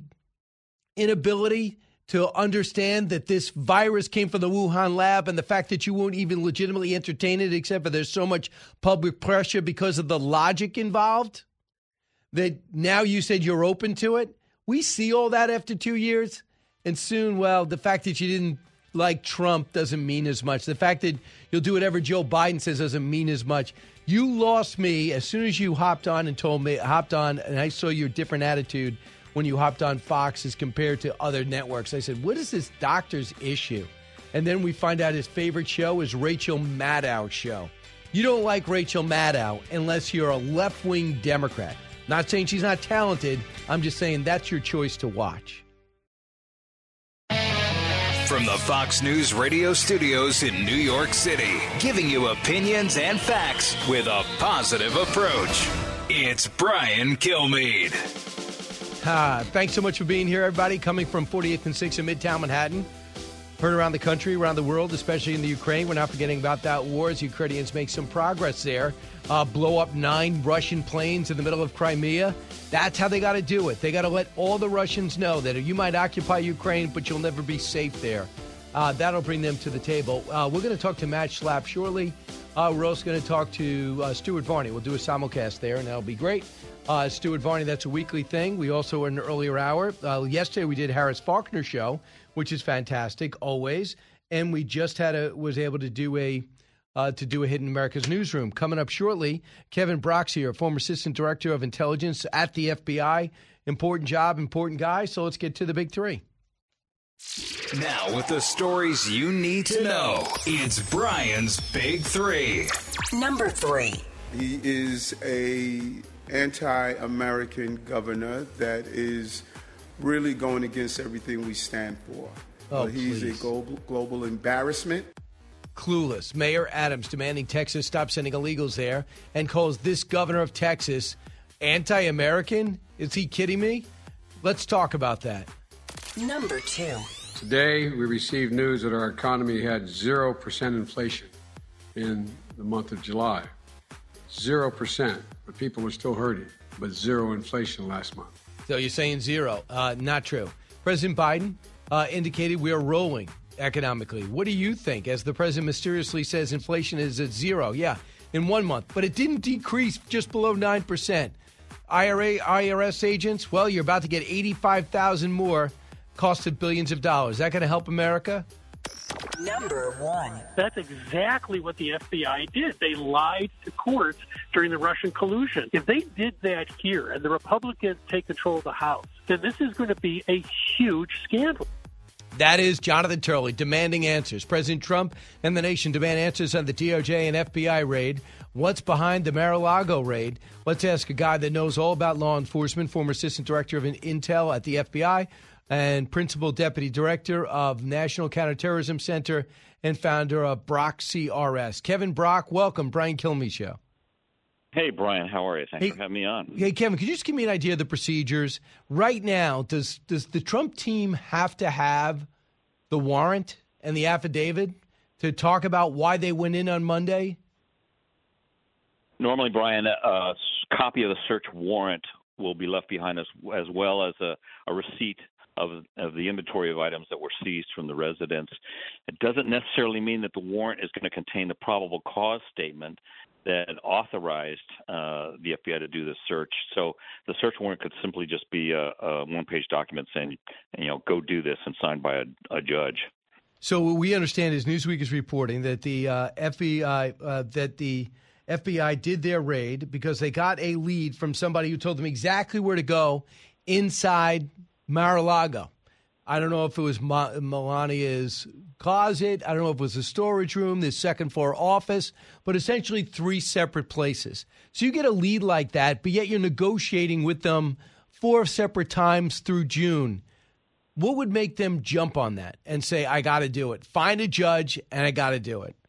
inability to understand that this virus came from the Wuhan lab, and the fact that you won't even legitimately entertain it except for there's so much public pressure because of the logic involved, that now you said you're open to it. We see all that after two years, and soon, well, the fact that you didn't like Trump doesn't mean as much. The fact that you'll do whatever Joe Biden says doesn't mean as much. You lost me as soon as you hopped on and told me, hopped on, and I saw your different attitude when you hopped on Fox as compared to other networks. I said, what is this doctor's issue? And then we find out his favorite show is Rachel Maddow's show. You don't like Rachel Maddow unless you're a left-wing Democrat. Not saying she's not talented. I'm just saying that's your choice to watch. From the Fox News radio studios in New York City, giving you opinions and facts with a positive approach. It's Brian Kilmeade. Ah, thanks so much for being here, everybody. Coming from forty-eighth and sixth in Midtown Manhattan. Heard around the country, around the world, especially in the Ukraine. We're not forgetting about that war as Ukrainians make some progress there. Uh, blow up nine Russian planes in the middle of Crimea. That's how they got to do it. They got to let all the Russians know that you might occupy Ukraine, but you'll never be safe there. Uh, that'll bring them to the table. Uh, we're going to talk to Matt Schlapp shortly. Uh, we're also going to talk to uh, Stuart Varney. We'll do a simulcast there, and that'll be great. Uh, Stuart Varney, that's a weekly thing. We also, in an earlier hour, uh, yesterday we did Harris Faulkner show, which is fantastic, always. And we just had a was able to do a uh, to do a Hidden America's Newsroom. Coming up shortly, Kevin Brock's here, former Assistant Director of Intelligence at the F B I. Important job, important guy. So let's get to the big three. Now with the stories you need to know, it's Brian's Big Three. Number three. He is a anti-American governor that is really going against everything we stand for. Oh, uh, he's please. a global, global embarrassment. Clueless. Mayor Adams demanding Texas stop sending illegals there and calls this governor of Texas anti-American? Is he kidding me? Let's talk about that. Number two. Today, we received news that our economy had zero percent inflation in the month of July. zero percent. But people were still hurting, but zero inflation last month. So you're saying zero. Uh, not true. President Biden uh, indicated we are rolling economically. What do you think? As the president mysteriously says inflation is at zero. Yeah, in one month. But it didn't decrease just below nine percent. I R A, I R S agents, well, you're about to get eighty-five thousand more, costed billions of dollars. Is that going to help America? Number one. That's exactly what the F B I did. They lied to courts during the Russian collusion. If they did that here and the Republicans take control of the House, then this is going to be a huge scandal. That is Jonathan Turley demanding answers. President Trump and the nation demand answers on the D O J and F B I raid. What's behind the Mar-a-Lago raid? Let's ask a guy that knows all about law enforcement, former assistant director of Intel at the F B I and principal deputy director of National Counterterrorism Center and founder of Brock C R S. Kevin Brock, welcome. Brian Kilmeade Show. Hey, Brian, how are you? Thanks Hey- for having me on. Hey, Kevin, could you just give me an idea of the procedures? Right now, does does the Trump team have to have the warrant and the affidavit to talk about why they went in on Monday? Normally, Brian, a copy of the search warrant will be left behind as, as well as a, a receipt of, of the inventory of items that were seized from the residence. It doesn't necessarily mean that the warrant is going to contain the probable cause statement that authorized uh, the F B I to do this search. So the search warrant could simply just be a, a one-page document saying, you know, go do this, and signed by a, a judge. So what we understand is Newsweek is reporting that the uh, F B I uh, that the F B I did their raid because they got a lead from somebody who told them exactly where to go inside Mar-a-Lago. I don't know if it was Ma- Melania's closet. I don't know if it was a storage room, the second floor office, but essentially three separate places. So you get a lead like that, but yet you're negotiating with them four separate times through June. What would make them jump on that and say, I got to do it? Find a judge and I got to do it.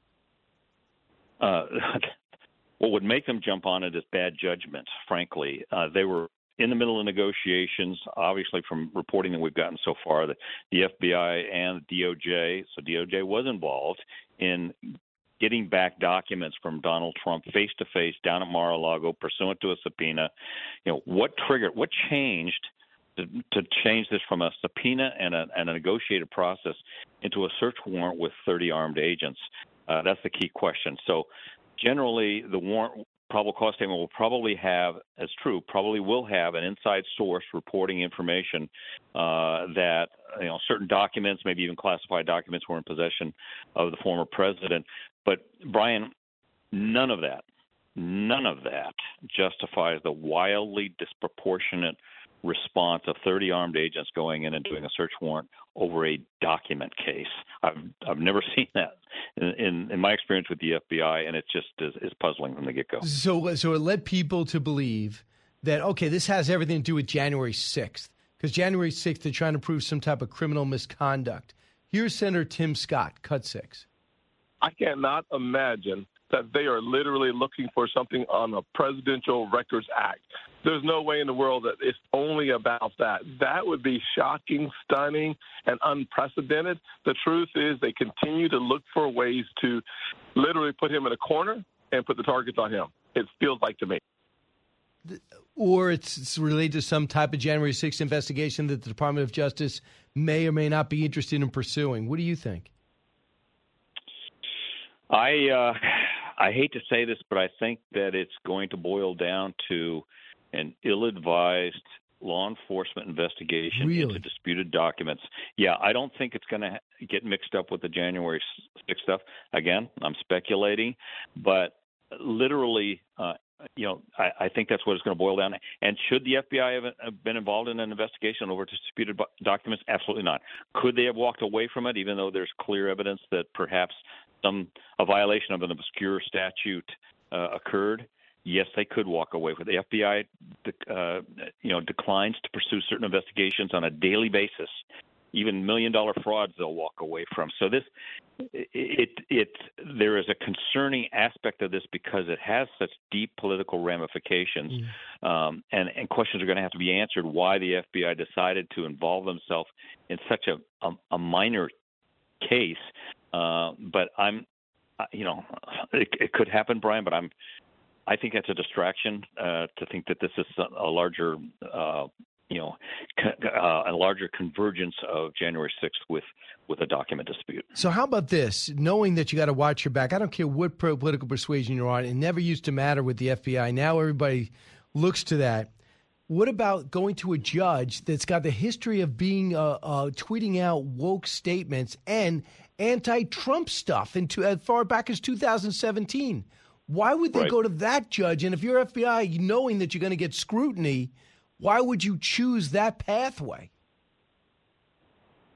Uh, what would make them jump on it is bad judgment, frankly. Uh, they were in the middle of negotiations, obviously, from reporting that we've gotten so far, that the F B I and the D O J, so D O J was involved in getting back documents from Donald Trump face-to-face down at Mar-a-Lago pursuant to a subpoena. You know, what triggered, what changed to, to change this from a subpoena and a, and a negotiated process into a search warrant with thirty armed agents? Uh, that's the key question. So generally, the warrant probable cause statement will probably have, as true, probably will have an inside source reporting information uh, that, you know, certain documents, maybe even classified documents, were in possession of the former president. But, Brian, none of that, none of that justifies the wildly disproportionate response of thirty armed agents going in and doing a search warrant over a document case. I've I've never seen that in, in, in my experience with the F B I, and it just is, is puzzling from the get-go. So, so it led people to believe that, okay, this has everything to do with January sixth, because January sixth, they're trying to prove some type of criminal misconduct. Here's Senator Tim Scott, cut six. I cannot imagine that they are literally looking for something on the Presidential Records Act. There's no way in the world that it's only about that. That would be shocking, stunning, and unprecedented. The truth is they continue to look for ways to literally put him in a corner and put the targets on him. It feels like to me. Or it's, it's related to some type of January sixth investigation that the Department of Justice may or may not be interested in pursuing. What do you think? I uh, I hate to say this, but I think that it's going to boil down to an ill-advised law enforcement investigation Really? into disputed documents. Yeah, I don't think it's going to get mixed up with the January sixth stuff. Again, I'm speculating, but literally, uh, you know, I, I think that's what it's going to boil down to. And should the F B I have, have been involved in an investigation over disputed documents? Absolutely not. Could they have walked away from it, even though there's clear evidence that perhaps some a violation of an obscure statute uh, occurred? Yes, they could walk away with it. The F B I, uh, you know, declines to pursue certain investigations on a daily basis. Even million-dollar frauds they'll walk away from. So this, it, it, it, there is a concerning aspect of this because it has such deep political ramifications, mm. um, and, and questions are going to have to be answered why the F B I decided to involve themselves in such a, a, a minor case. Uh, but I'm, you know, it, it could happen, Brian. But I'm, I think that's a distraction uh, to think that this is a, a larger. Uh, you know, uh, a larger convergence of January sixth with, with a document dispute. So how about this? Knowing that you got to watch your back, I don't care what political persuasion you're on. It never used to matter with the F B I. Now everybody looks to that. What about going to a judge that's got the history of being uh, uh, tweeting out woke statements and anti-Trump stuff into as far back as two thousand seventeen? Why would they right. go to that judge? And if you're F B I, knowing that you're going to get scrutiny, why would you choose that pathway?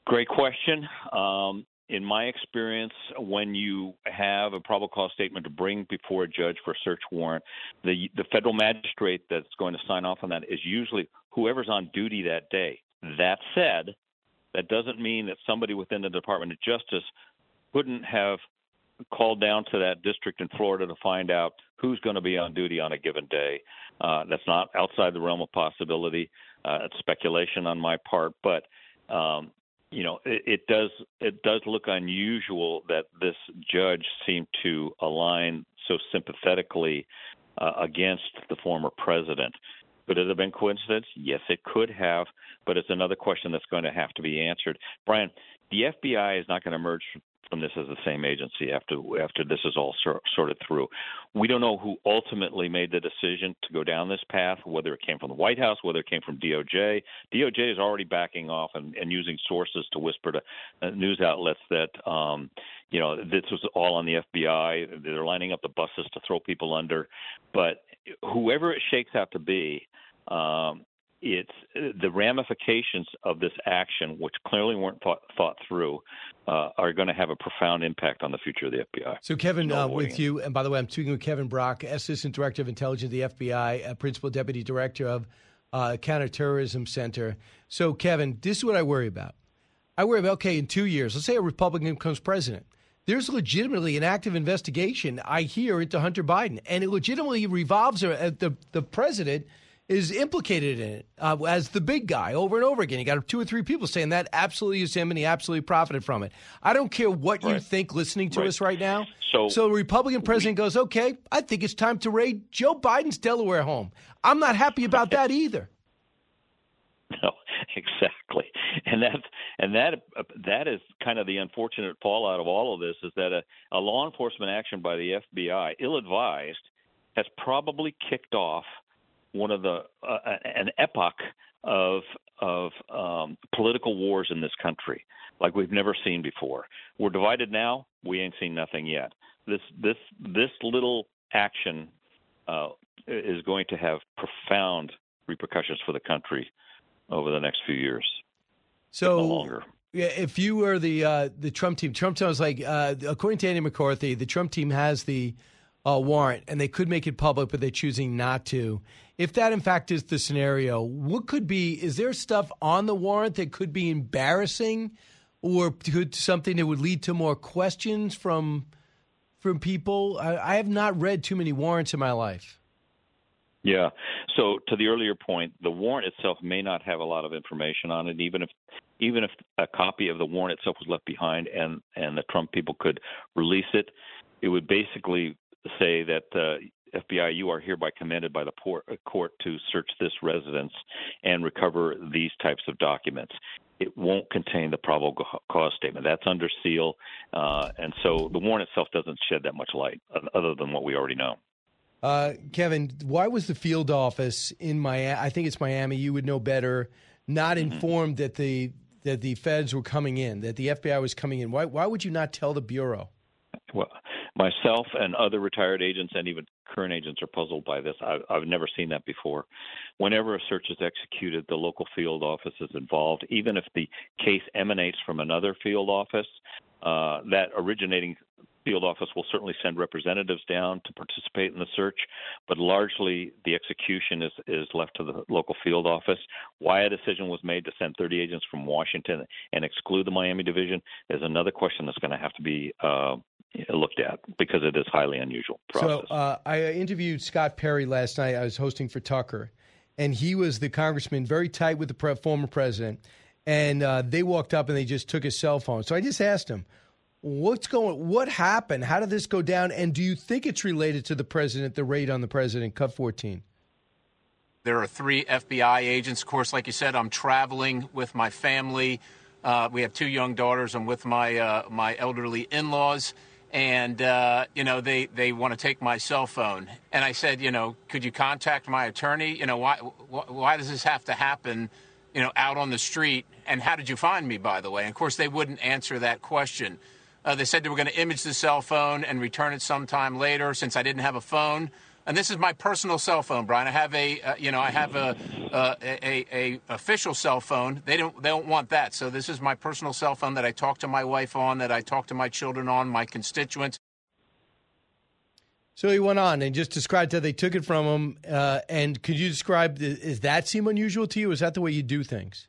Great question. Um, in my experience, when you have a probable cause statement to bring before a judge for a search warrant, the the federal magistrate that's going to sign off on that is usually whoever's on duty that day. That said, that doesn't mean that somebody within the Department of Justice couldn't have called down to that district in Florida to find out who's going to be on duty on a given day. Uh, that's not outside the realm of possibility. Uh, it's speculation on my part, but um, you know, it, it does it does look unusual that this judge seemed to align so sympathetically uh, against the former president. Could it have been coincidence? Yes, it could have, but it's another question that's going to have to be answered. Brian, the F B I is not going to emerge from this as the same agency after after this is all sor- sorted through. We don't know who ultimately made the decision to go down this path, whether it came from the White House, whether it came from D O J. D O J is already backing off and, and using sources to whisper to uh, news outlets that, um, you know, this was all on the F B I. They're lining up the buses to throw people under. But whoever it shakes out to be, um, it's the ramifications of this action, which clearly weren't thought, thought through, uh, are going to have a profound impact on the future of the F B I. So, Kevin, no uh, with you, and by the way, I'm speaking with Kevin Brock, Assistant Director of Intelligence of the F B I, uh, Principal Deputy Director of uh, Counterterrorism Center. So, Kevin, this is what I worry about. I worry about, okay, in two years, let's say a Republican becomes president. There's legitimately an active investigation, I hear, into Hunter Biden, and it legitimately revolves around the, the president is implicated in it uh, as the big guy over and over again. You got two or three people saying that absolutely is him and he absolutely profited from it. I don't care what right. you think listening to right. us right now. So, so the Republican president we, goes, okay, I think it's time to raid Joe Biden's Delaware home. I'm not happy about that either. No, exactly. And that's, and that that is kind of the unfortunate fallout of all of this is that a, a law enforcement action by the F B I, ill-advised, has probably kicked off one of the uh, an epoch of of um, political wars in this country, like we've never seen before. We're divided now. We ain't seen nothing yet. This this this little action uh, is going to have profound repercussions for the country over the next few years. So, no longer. Yeah, if you were the uh, the Trump team, Trump sounds like, uh, according to Andy McCarthy, the Trump team has the uh, warrant, and they could make it public, but they're choosing not to. If that, in fact, is the scenario, what could be, is there stuff on the warrant that could be embarrassing or could something that would lead to more questions from from people? I, I have not read too many warrants in my life. Yeah. So to the earlier point, the warrant itself may not have a lot of information on it, even if even if a copy of the warrant itself was left behind and, and the Trump people could release it, it would basically say that the F B I, you are hereby commanded by the port, court to search this residence and recover these types of documents. It won't contain the probable cause statement. That's under seal. Uh, and so the warrant itself doesn't shed that much light other than what we already know. Uh, Kevin, why was the field office in Miami, I think it's Miami, you would know better, not mm-hmm. informed that the that the feds were coming in, that the F B I was coming in? Why, why would you not tell the Bureau? Well, myself and other retired agents and even current agents are puzzled by this. I've, I've never seen that before. Whenever a search is executed, the local field office is involved. Even if the case emanates from another field office, uh, that originating field office will certainly send representatives down to participate in the search, but largely the execution is, is left to the local field office. Why a decision was made to send thirty agents from Washington and exclude the Miami division is another question that's going to have to be uh, looked at because it is highly unusual process. So uh, I interviewed Scott Perry last night. I was hosting for Tucker, and he was the congressman, very tight with the pre- former president, and uh, they walked up and they just took his cell phone. So I just asked him, What's going? What happened? How did this go down? And do you think it's related to the president, the raid on the president, Cut fourteen? There are three F B I agents. Of course, like you said, I'm traveling with my family. Uh, we have two young daughters. I'm with my uh, my elderly in-laws, and uh, you know they they want to take my cell phone. And I said, you know, could you contact my attorney? You know, why wh- why does this have to happen? You know, out on the street. And how did you find me, by the way? And of course, they wouldn't answer that question. Uh, they said they were going to image the cell phone and return it sometime later. Since I didn't have a phone, And this is my personal cell phone, Brian. I have a, uh, you know, I have a, uh, a, a official cell phone. They don't, they don't want that. So this is my personal cell phone that I talk to my wife on, that I talk to my children on, my constituents. So he went on and just described how they took it from him. Uh, and could you describe, does that seem unusual to you? Is that the way you do things?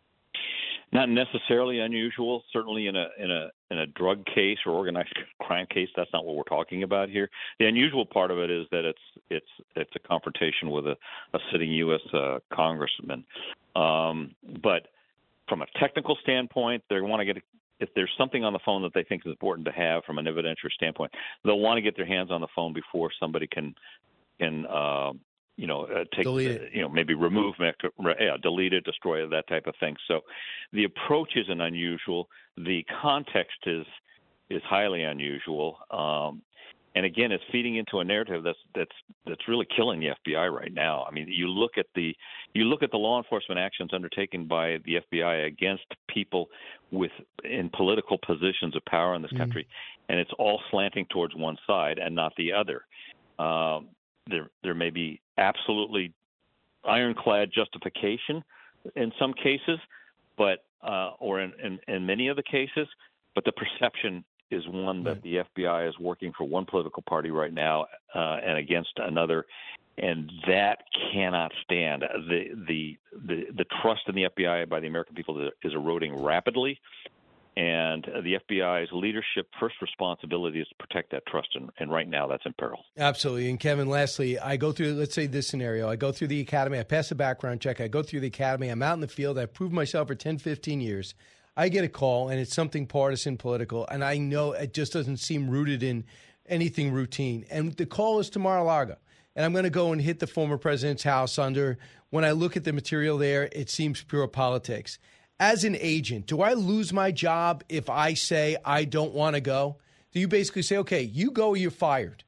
Not necessarily unusual. Certainly in a in a in a drug case or organized crime case, that's not what we're talking about here. The unusual part of it is that it's it's it's a confrontation with a, a sitting U S uh, congressman. Um, but from a technical standpoint, they want to get if there's something on the phone that they think is important to have from an evidentiary standpoint, they'll want to get their hands on the phone before somebody can can. Uh, you know, uh, take, delete uh, you know, maybe remove, yeah, delete it, destroy it, that type of thing. So the approach isn't unusual. The context is is highly unusual. Um, and again, it's feeding into a narrative that's that's that's really killing the F B I right now. I mean, you look at the you look at the law enforcement actions undertaken by the F B I against people with in political positions of power in this Mm. country, and it's all slanting towards one side and not the other. Um, There, there may be absolutely ironclad justification in some cases, but uh, or in, in, in many of the cases, but the perception is one that the F B I is working for one political party right now uh, and against another, and that cannot stand. The, the the the trust in the F B I by the American people is eroding rapidly. And the F B I's leadership first responsibility is to protect that trust, and, and right now that's in peril. Absolutely. And Kevin, lastly, I go through, let's say this scenario. I go through the academy. I pass the background check. I go through the academy. I'm out in the field. I've proved myself for ten, fifteen years. I get a call, and it's something partisan, political, and I know it just doesn't seem rooted in anything routine. And the call is to Mar-a-Lago. And I'm going to go and hit the former president's house under, when I look at the material there, it seems pure politics. As an agent, do I lose my job if I say I don't want to go? Do you basically say, okay, you go, you're fired?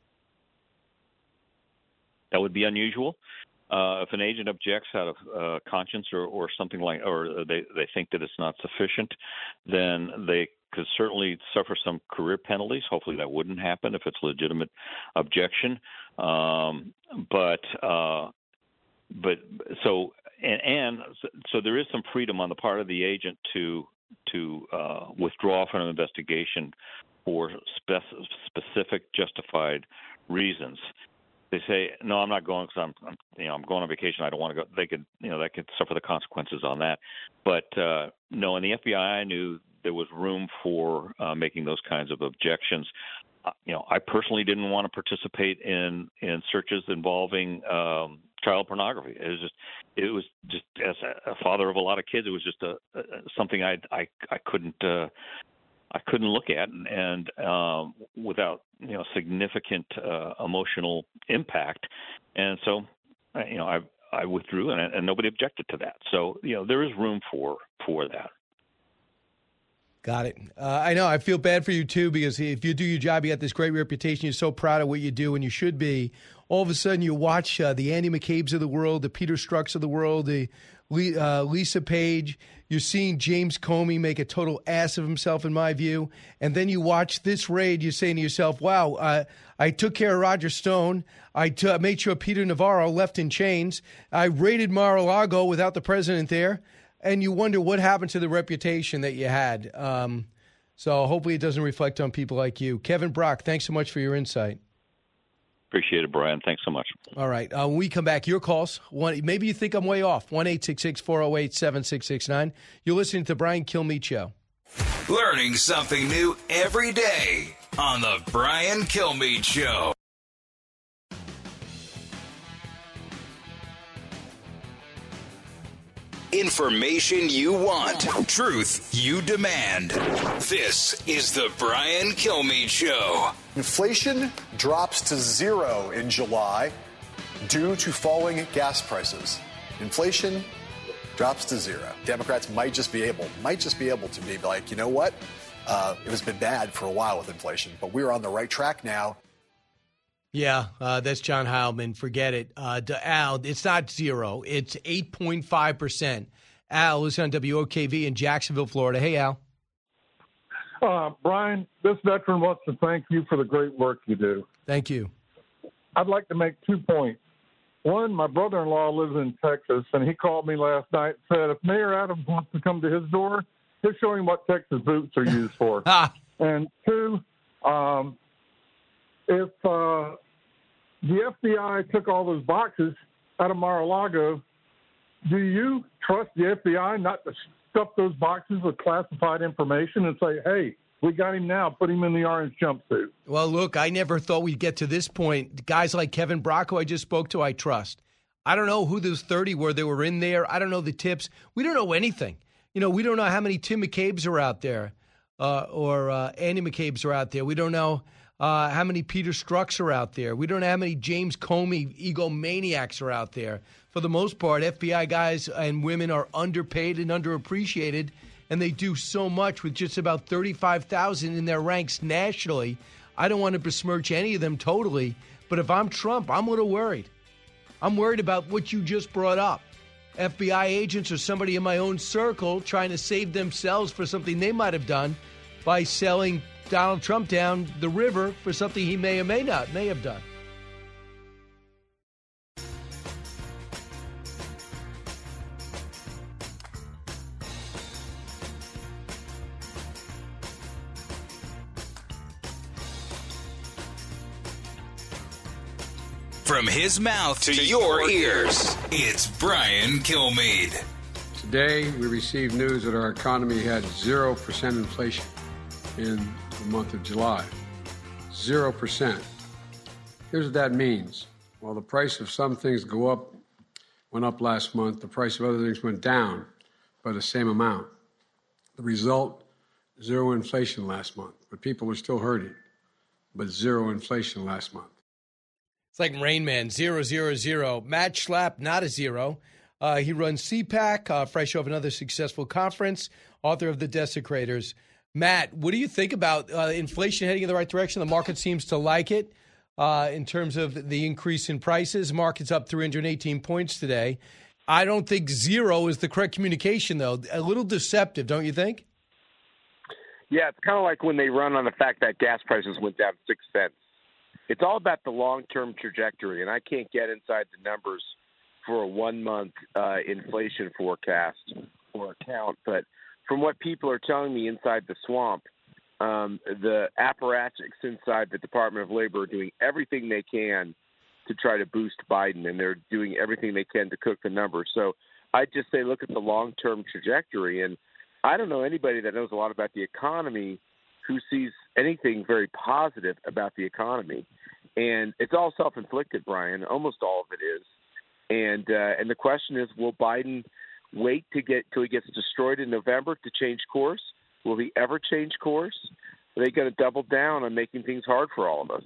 That would be unusual. Uh, if an agent objects out of uh, conscience or, or something like, or they, they think that it's not sufficient, then they could certainly suffer some career penalties. Hopefully that wouldn't happen if it's a legitimate objection. Um, but uh, but so. And, and so there is some freedom on the part of the agent to to uh, withdraw from an investigation for spec- specific justified reasons. They say, no, I'm not going because I'm, I'm you know I'm going on vacation. I don't want to go. They could you know that could suffer the consequences on that. But uh, no, in the F B I, I knew there was room for uh, making those kinds of objections. Uh, you know, I personally didn't want to participate in in searches involving um, child pornography. It was just, it was just as a father of a lot of kids, it was just a, a something I I I couldn't uh, I couldn't look at, and, and um, without you know significant uh, emotional impact, and so you know I I withdrew, and, and nobody objected to that. So you know there is room for for that. Got it. Uh, I know. I feel bad for you, too, because if you do your job, you got this great reputation. You're so proud of what you do, and you should be. All of a sudden, you watch uh, the Andy McCabe's of the world, the Peter Strzok's of the world, the uh, Lisa Page. You're seeing James Comey make a total ass of himself, in my view. And then you watch this raid. You're saying to yourself, wow, uh, I took care of Roger Stone. I t- made sure Peter Navarro left in chains. I raided Mar-a-Lago without the president there. And you wonder what happened to the reputation that you had. Um, so hopefully it doesn't reflect on people like you. Kevin Brock, thanks so much for your insight. Appreciate it, Brian. Thanks so much. All right. Uh, when we come back, your calls. One, maybe you think I'm way off. one eight six six, four oh eight, seven six six nine. You're listening to the Brian Kilmeade Show. Learning something new every day on the Brian Kilmeade Show. Information you want. Truth you demand. This is the Brian Kilmeade Show. Inflation drops to zero in July due to falling gas prices. Inflation drops to zero. Democrats might just be able, might just be able to be like, you know what? Uh, it has been bad for a while with inflation, but we're on the right track now. Yeah, uh, that's John Heilman. Forget it. Uh, to Al, it's not zero. It's eight point five percent. Al is on W O K V in Jacksonville, Florida. Hey, Al. Uh, Brian, this veteran wants to thank you for the great work you do. Thank you. I'd like to make two points. One, my brother-in-law lives in Texas, and he called me last night and said if Mayor Adams wants to come to his door, he'll show him what Texas boots are used for. And two, um, if uh, the F B I took all those boxes out of Mar-a-Lago, do you trust the F B I not to stuff those boxes with classified information and say, hey, we got him now, put him in the orange jumpsuit? Well, look, I never thought we'd get to this point. Guys like Kevin Brock, who I just spoke to, I trust. I don't know who those thirty were that were in there. I don't know the tips. We don't know anything. You know, we don't know how many Tim McCabe's are out there uh, or uh, Andy McCabe's are out there. We don't know uh, how many Peter Strzok's are out there. We don't know how many James Comey egomaniacs are out there. For the most part, F B I guys and women are underpaid and underappreciated, and they do so much with just about thirty-five thousand in their ranks nationally. I don't want to besmirch any of them totally, but if I'm Trump, I'm a little worried. I'm worried about what you just brought up. F B I agents or somebody in my own circle trying to save themselves for something they might have done by selling Donald Trump down the river for something he may or may not may have done. From his mouth to, to your ears, it's Brian Kilmeade. Today, we received news that our economy had zero percent inflation in the month of July. zero percent. Here's what that means. While the price of some things go up, went up last month, the price of other things went down by the same amount. The result, zero inflation last month. But people are still hurting, but zero inflation last month. It's like Rain Man, zero, zero, zero. Matt Schlapp, not a zero. Uh, he runs C PAC, uh, fresh off another successful conference, author of The Desecrators. Matt, what do you think about uh, inflation heading in the right direction? The market seems to like it uh, in terms of the increase in prices. Market's up three hundred eighteen points today. I don't think zero is the correct communication, though. A little deceptive, don't you think? Yeah, it's kind of like when they run on the fact that gas prices went down six cents. It's all about the long-term trajectory, and I can't get inside the numbers for a one-month uh, inflation forecast or account. But from what people are telling me inside the swamp, um, the apparatchiks inside the Department of Labor are doing everything they can to try to boost Biden, and they're doing everything they can to cook the numbers. So I just say look at the long-term trajectory, and I don't know anybody that knows a lot about the economy who sees anything very positive about the economy. And it's all self-inflicted, Brian. Almost all of it is. And uh, and the question is, will Biden wait to get till he gets destroyed in November to change course? Will he ever change course? Are they going to double down on making things hard for all of us?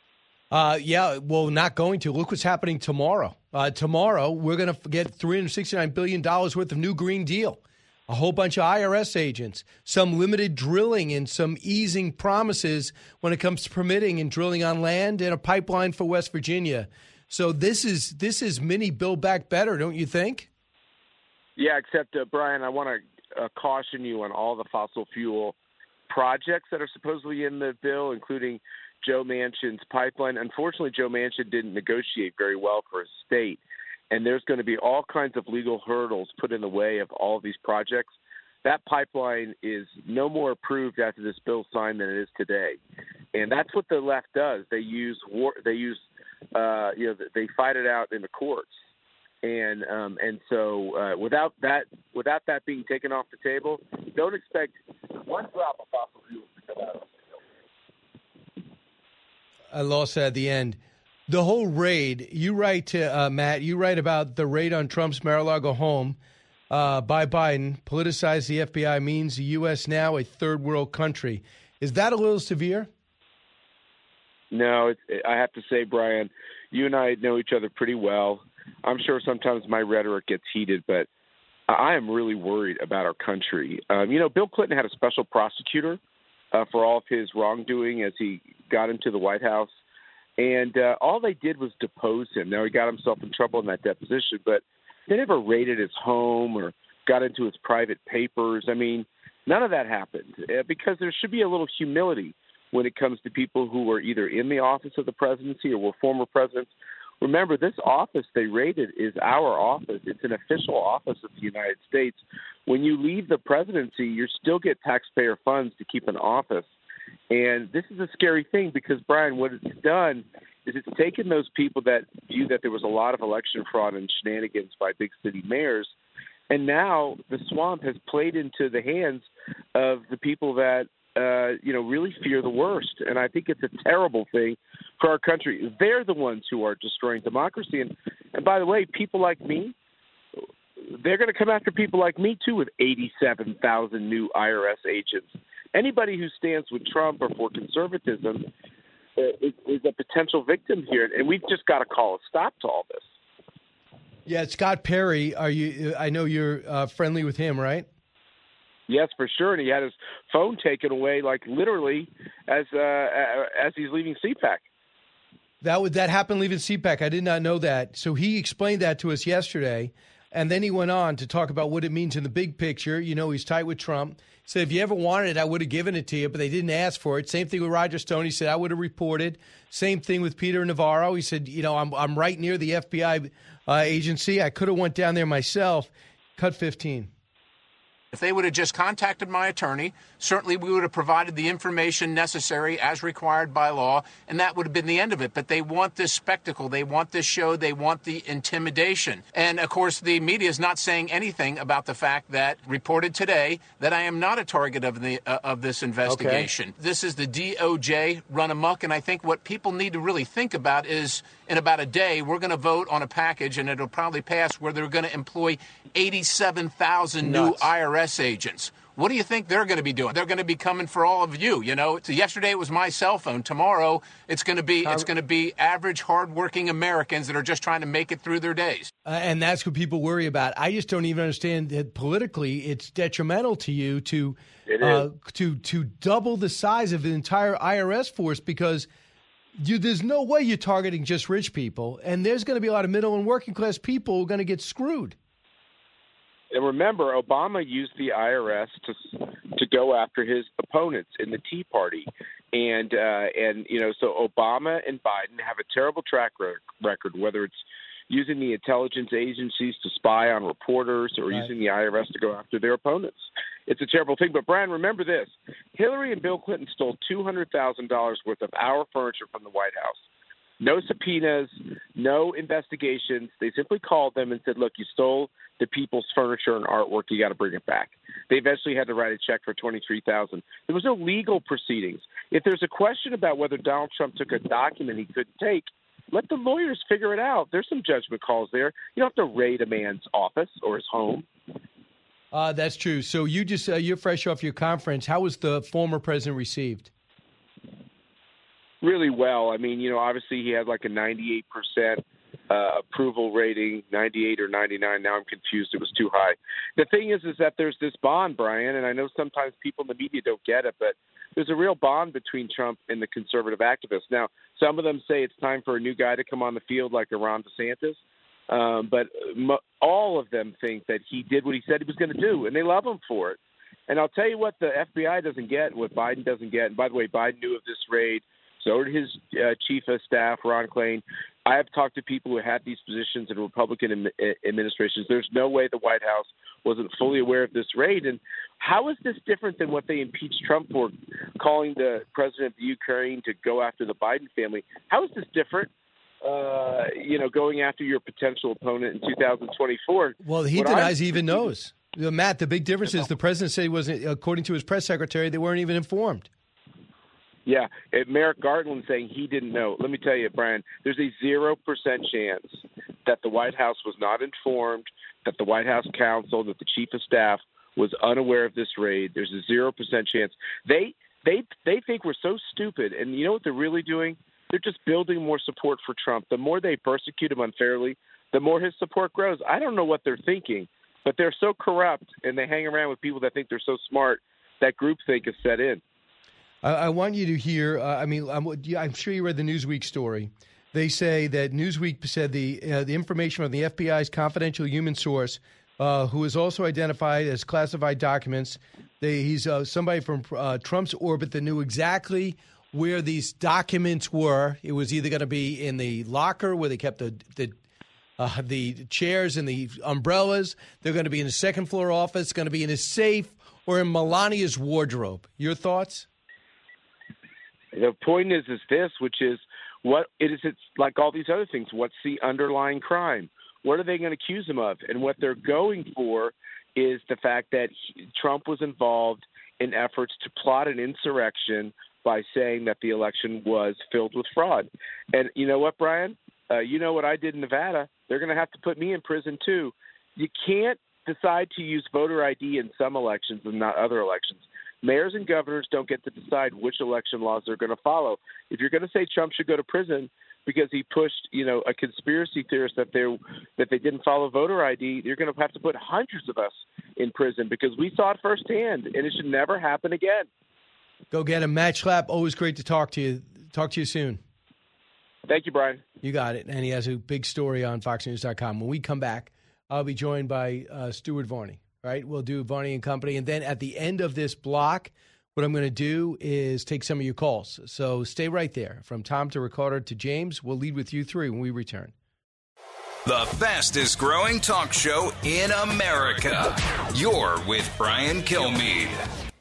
Uh, yeah, well, not going to. Look what's happening tomorrow. Uh, tomorrow, we're going to get three hundred sixty-nine billion dollars worth of new Green Deal. A whole bunch of I R S agents, some limited drilling and some easing promises when it comes to permitting and drilling on land and a pipeline for West Virginia. So this is this is mini Build Back Better, don't you think? Yeah, except, uh, Brian, I want to uh, caution you on all the fossil fuel projects that are supposedly in the bill, including Joe Manchin's pipeline. Unfortunately, Joe Manchin didn't negotiate very well for his state. And there's going to be all kinds of legal hurdles put in the way of all of these projects. That pipeline is no more approved after this bill signed than it is today, and that's what the left does. They use war. They use, uh, you know, they fight it out in the courts, and um, and so uh, without that, without that being taken off the table, don't expect one drop of fossil fuels to come out of the bill. I lost that at the end. The whole raid, you write, to, uh, Matt, you write about the raid on Trump's Mar-a-Lago home uh, by Biden, politicize the F B I means the U S now a third world country. Is that a little severe? No, it's, I have to say, Brian, you and I know each other pretty well. I'm sure sometimes my rhetoric gets heated, but I am really worried about our country. Um, you know, Bill Clinton had a special prosecutor uh, for all of his wrongdoing as he got into the White House. And uh, all they did was depose him. Now, he got himself in trouble in that deposition, but they never raided his home or got into his private papers. I mean, none of that happened uh, because there should be a little humility when it comes to people who were either in the office of the presidency or were former presidents. Remember, this office they raided is our office. It's an official office of the United States. When you leave the presidency, you still get taxpayer funds to keep an office. And this is a scary thing because, Brian, what it's done is it's taken those people that view that there was a lot of election fraud and shenanigans by big city mayors, and now the swamp has played into the hands of the people that Uh, you know, really fear the worst. And I think it's a terrible thing for our country. They're the ones who are destroying democracy. And, and by the way, people like me, they're going to come after people like me, too, with eighty-seven thousand new I R S agents. Anybody who stands with Trump or for conservatism uh, is, is a potential victim here. And we've just got to call a stop to all this. Yeah, Scott Perry, are you? I know you're uh, friendly with him, right? Yes, for sure. And he had his phone taken away, like literally, as uh, as he's leaving C PAC. That would that happened leaving C PAC. I did not know that. So he explained that to us yesterday, and then he went on to talk about what it means in the big picture. You know, he's tight with Trump. He said, if you ever wanted it, I would have given it to you, but they didn't ask for it. Same thing with Roger Stone. He said, I would have reported. Same thing with Peter Navarro. He said, you know, I'm I'm right near the F B I uh, agency. I could have went down there myself. Cut fifteen. If they would have just contacted my attorney, certainly we would have provided the information necessary as required by law, and that would have been the end of it. But they want this spectacle. They want this show. They want the intimidation. And, of course, the media is not saying anything about the fact that, reported today, that I am not a target of the uh, of this investigation. Okay. This is the D O J run amok, and I think what people need to really think about is in about a day, we're going to vote on a package, and it'll probably pass, where they're going to employ eighty-seven thousand new I R S agents. What do you think they're going to be doing? They're going to be coming for all of you. You know, so yesterday it was my cell phone. Tomorrow it's going to be it's going to be average, hardworking Americans that are just trying to make it through their days. Uh, and that's what people worry about. I just don't even understand that politically it's detrimental to you to uh, to to double the size of the entire I R S force, because you, there's no way you're targeting just rich people, and there's going to be a lot of middle and working class people who are going to get screwed. And remember, Obama used the I R S to to go after his opponents in the Tea Party, and uh, and you know, so Obama and Biden have a terrible track record, whether it's using the intelligence agencies to spy on reporters or right. using the I R S to go after their opponents. It's a terrible thing. But Brian, remember this: Hillary and Bill Clinton stole two hundred thousand dollars worth of our furniture from the White House. No subpoenas, no investigations. They simply called them and said, look, you stole the people's furniture and artwork. You got to bring it back. They eventually had to write a check for twenty-three thousand dollars. There was no legal proceedings. If there's a question about whether Donald Trump took a document he couldn't take, let the lawyers figure it out. There's some judgment calls there. You don't have to raid a man's office or his home. Uh, that's true. So you just, uh, you're fresh off your conference. How was the former president received? Really well. I mean, you know, obviously he had like a ninety-eight percent uh, approval rating, ninety-eight or ninety-nine. Now I'm confused. It was too high. The thing is, is that there's this bond, Brian, and I know sometimes people in the media don't get it, but there's a real bond between Trump and the conservative activists. Now, some of them say it's time for a new guy to come on the field like a Ron DeSantis, um, but m- all of them think that he did what he said he was going to do, and they love him for it. And I'll tell you what the F B I doesn't get, what Biden doesn't get, and by the way, Biden knew of this raid. So did his uh, chief of staff, Ron Klain. I have talked to people who had these positions in Republican am- administrations. There's no way the White House wasn't fully aware of this raid. And how is this different than what they impeached Trump for, calling the president of the Ukraine to go after the Biden family? How is this different, uh, you know, going after your potential opponent in two thousand twenty-four? Well, he what denies I- he even knows. Matt, the big difference is the president said he wasn't, according to his press secretary, they weren't even informed. Yeah, Merrick Garland saying he didn't know. Let me tell you, Brian, there's a zero percent chance that the White House was not informed, that the White House counsel, that the chief of staff was unaware of this raid. There's a zero percent chance. They they they think we're so stupid, and you know what they're really doing? They're just building more support for Trump. The more they persecute him unfairly, the more his support grows. I don't know what they're thinking, but they're so corrupt, and they hang around with people that think they're so smart that groupthink is set in. I, I want you to hear, uh, I mean, I'm, I'm sure you read the Newsweek story. They say that Newsweek said the uh, the information from the F B I's confidential human source, uh, who is also identified as classified documents, they, he's uh, somebody from uh, Trump's orbit that knew exactly where these documents were. It was either going to be in the locker where they kept the the, uh, the chairs and the umbrellas. They're going to be in the second floor office, going to be in his safe, or in Melania's wardrobe. Your thoughts? The point is, is this, which is what it is. It's like all these other things. What's the underlying crime? What are they going to accuse him of? And what they're going for is the fact that he, Trump was involved in efforts to plot an insurrection by saying that the election was filled with fraud. And you know what, Brian? Uh, you know what I did in Nevada? They're going to have to put me in prison, too. You can't decide to use voter I D in some elections and not other elections. Mayors and governors don't get to decide which election laws they're going to follow. If you're going to say Trump should go to prison because he pushed, you know, a conspiracy theorist that they that they didn't follow voter I D, you're going to have to put hundreds of us in prison because we saw it firsthand, and it should never happen again. Go get him. Matt Schlapp, always great to talk to you. Talk to you soon. Thank you, Brian. You got it. And he has a big story on fox news dot com. When we come back, I'll be joined by uh, Stuart Varney. Right, we'll do Varney and Company, and then at the end of this block, what I'm going to do is take some of your calls. So stay right there. From Tom to Ricardo to James, we'll lead with you three when we return. The fastest growing talk show in America. You're with Brian Kilmeade.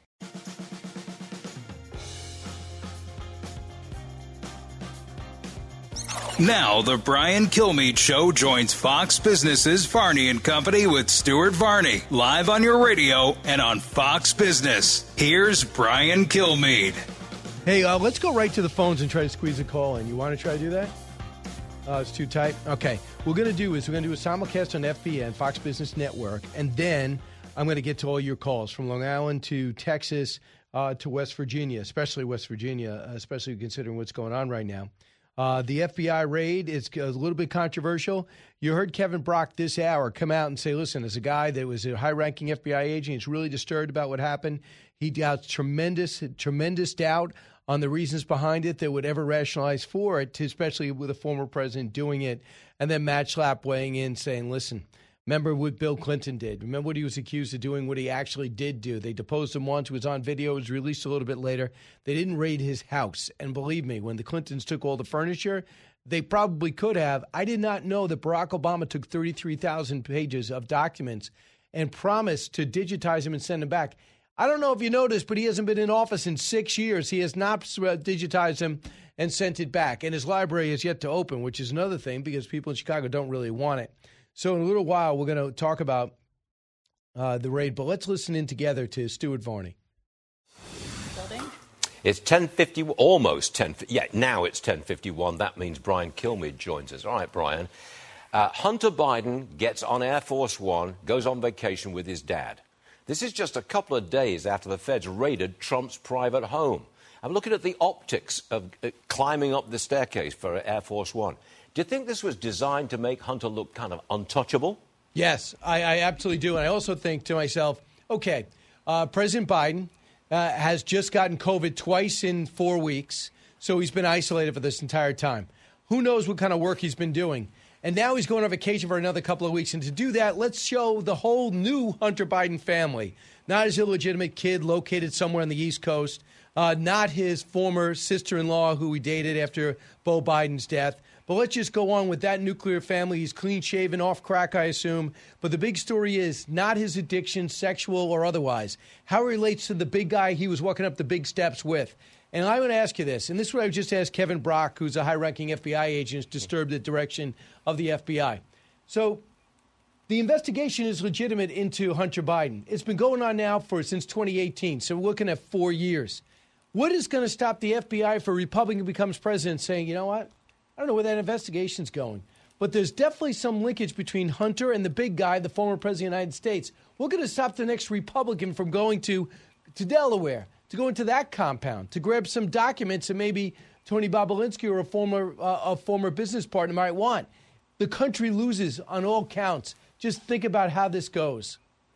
Now, the Brian Kilmeade Show joins Fox Business's Varney and Company with Stuart Varney, live on your radio and on Fox Business. Here's Brian Kilmeade. Hey, uh, let's go right to the phones and try to squeeze a call in. You want to try to do that? Uh, it's too tight? Okay. What we're going to do is we're going to do a simulcast on F B N, Fox Business Network, and then I'm going to get to all your calls from Long Island to Texas uh, to West Virginia, especially West Virginia, especially considering what's going on right now. Uh, the F B I raid is a little bit controversial. You heard Kevin Brock this hour come out and say, listen, as a guy that was a high-ranking F B I agent, he's really disturbed about what happened. He doubts tremendous, tremendous doubt on the reasons behind it that would ever rationalize for it, especially with a former president doing it. And then Matt Schlapp weighing in saying, listen, remember what Bill Clinton did. Remember what he was accused of doing, what he actually did do. They deposed him once. It was on video. It was released a little bit later. They didn't raid his house. And believe me, when the Clintons took all the furniture, they probably could have. I did not know that Barack Obama took thirty-three thousand pages of documents and promised to digitize them and send them back. I don't know if you noticed, but he hasn't been in office in six years. He has not digitized them and sent it back. And his library is yet to open, which is another thing because people in Chicago don't really want it. So in a little while, we're going to talk about uh, the raid, but let's listen in together to Stuart Varney. It's ten fifty, almost ten. Yeah, now it's ten fifty-one. That means Brian Kilmeade joins us. All right, Brian. Uh, Hunter Biden gets on Air Force One, goes on vacation with his dad. This is just a couple of days after the feds raided Trump's private home. I'm looking at the optics of uh, climbing up the staircase for Air Force One. Do you think this was designed to make Hunter look kind of untouchable? Yes, I, I absolutely do. And I also think to myself, okay, uh, President Biden uh, has just gotten COVID twice in four weeks, so he's been isolated for this entire time. Who knows what kind of work he's been doing? And now he's going on vacation for another couple of weeks. And to do that, let's show the whole new Hunter Biden family, not his illegitimate kid located somewhere on the East Coast, uh, not his former sister-in-law who he dated after Beau Biden's death. But let's just go on with that nuclear family. He's clean-shaven, off crack, I assume. But the big story is not his addiction, sexual or otherwise, how it relates to the big guy he was walking up the big steps with. And I want to ask you this, and this is what I just asked Kevin Brock, who's a high-ranking F B I agent, disturbed the direction of the F B I. So the investigation is legitimate into Hunter Biden. It's been going on now for since twenty eighteen, so we're looking at four years. What is going to stop the F B I if a Republican becomes president saying, you know what, I don't know where that investigation's going, but there's definitely some linkage between Hunter and the big guy, the former president of the United States. We're going to stop the next Republican from going to, to Delaware, to go into that compound, to grab some documents that maybe Tony Bobulinski or a former uh, a former business partner might want. The country loses on all counts. Just think about how this goes.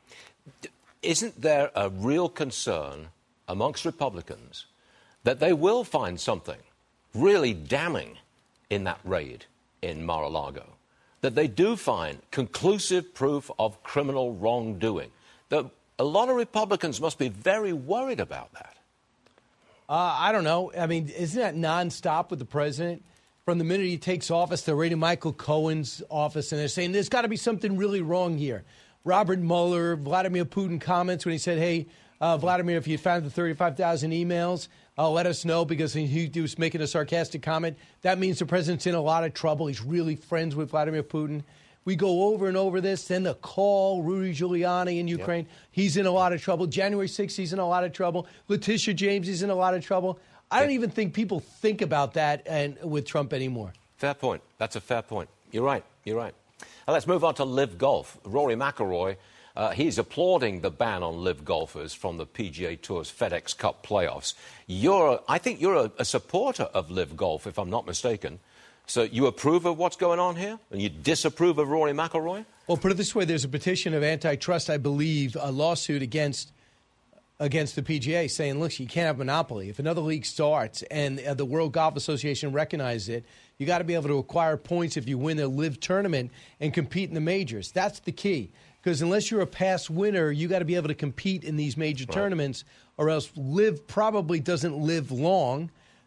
Isn't there a real concern amongst Republicans that they will find something really damning in that raid in Mar-a-Lago, that they do find conclusive proof of criminal wrongdoing? That a lot of Republicans must be very worried about that. Uh, I don't know. I mean, isn't that nonstop with the president? From the minute he takes office, they're raiding Michael Cohen's office, and they're saying there's got to be something really wrong here. Robert Mueller, Vladimir Putin comments when he said, hey, uh, Vladimir, if you found the thirty-five thousand emails, uh, let us know, because he, he was making a sarcastic comment. That means the president's in a lot of trouble. He's really friends with Vladimir Putin. We go over and over this. Then the call, Rudy Giuliani in Ukraine. Yep. He's in a lot of trouble. January sixth, he's in a lot of trouble. Letitia James, he's in a lot of trouble. I don't even think people think about that and with Trump anymore. Fair point. That's a fair point. You're right. You're right. Now let's move on to Live Golf. Rory McIlroy, uh, he's applauding the ban on Live golfers from the P G A Tour's FedEx Cup playoffs. You're, I think you're a, a supporter of Live Golf, if I'm not mistaken. So you approve of what's going on here, and you disapprove of Rory McIlroy? Well, put it this way: there's a petition of antitrust, I believe, a lawsuit against. against the P G A, saying, look, you can't have monopoly. If another league starts and uh, the World Golf Association recognizes it, you got to be able to acquire points if you win a Live tournament and compete in the majors. That's the key. Because unless you're a past winner, you got to be able to compete in these major right. tournaments, or else Live probably doesn't live long.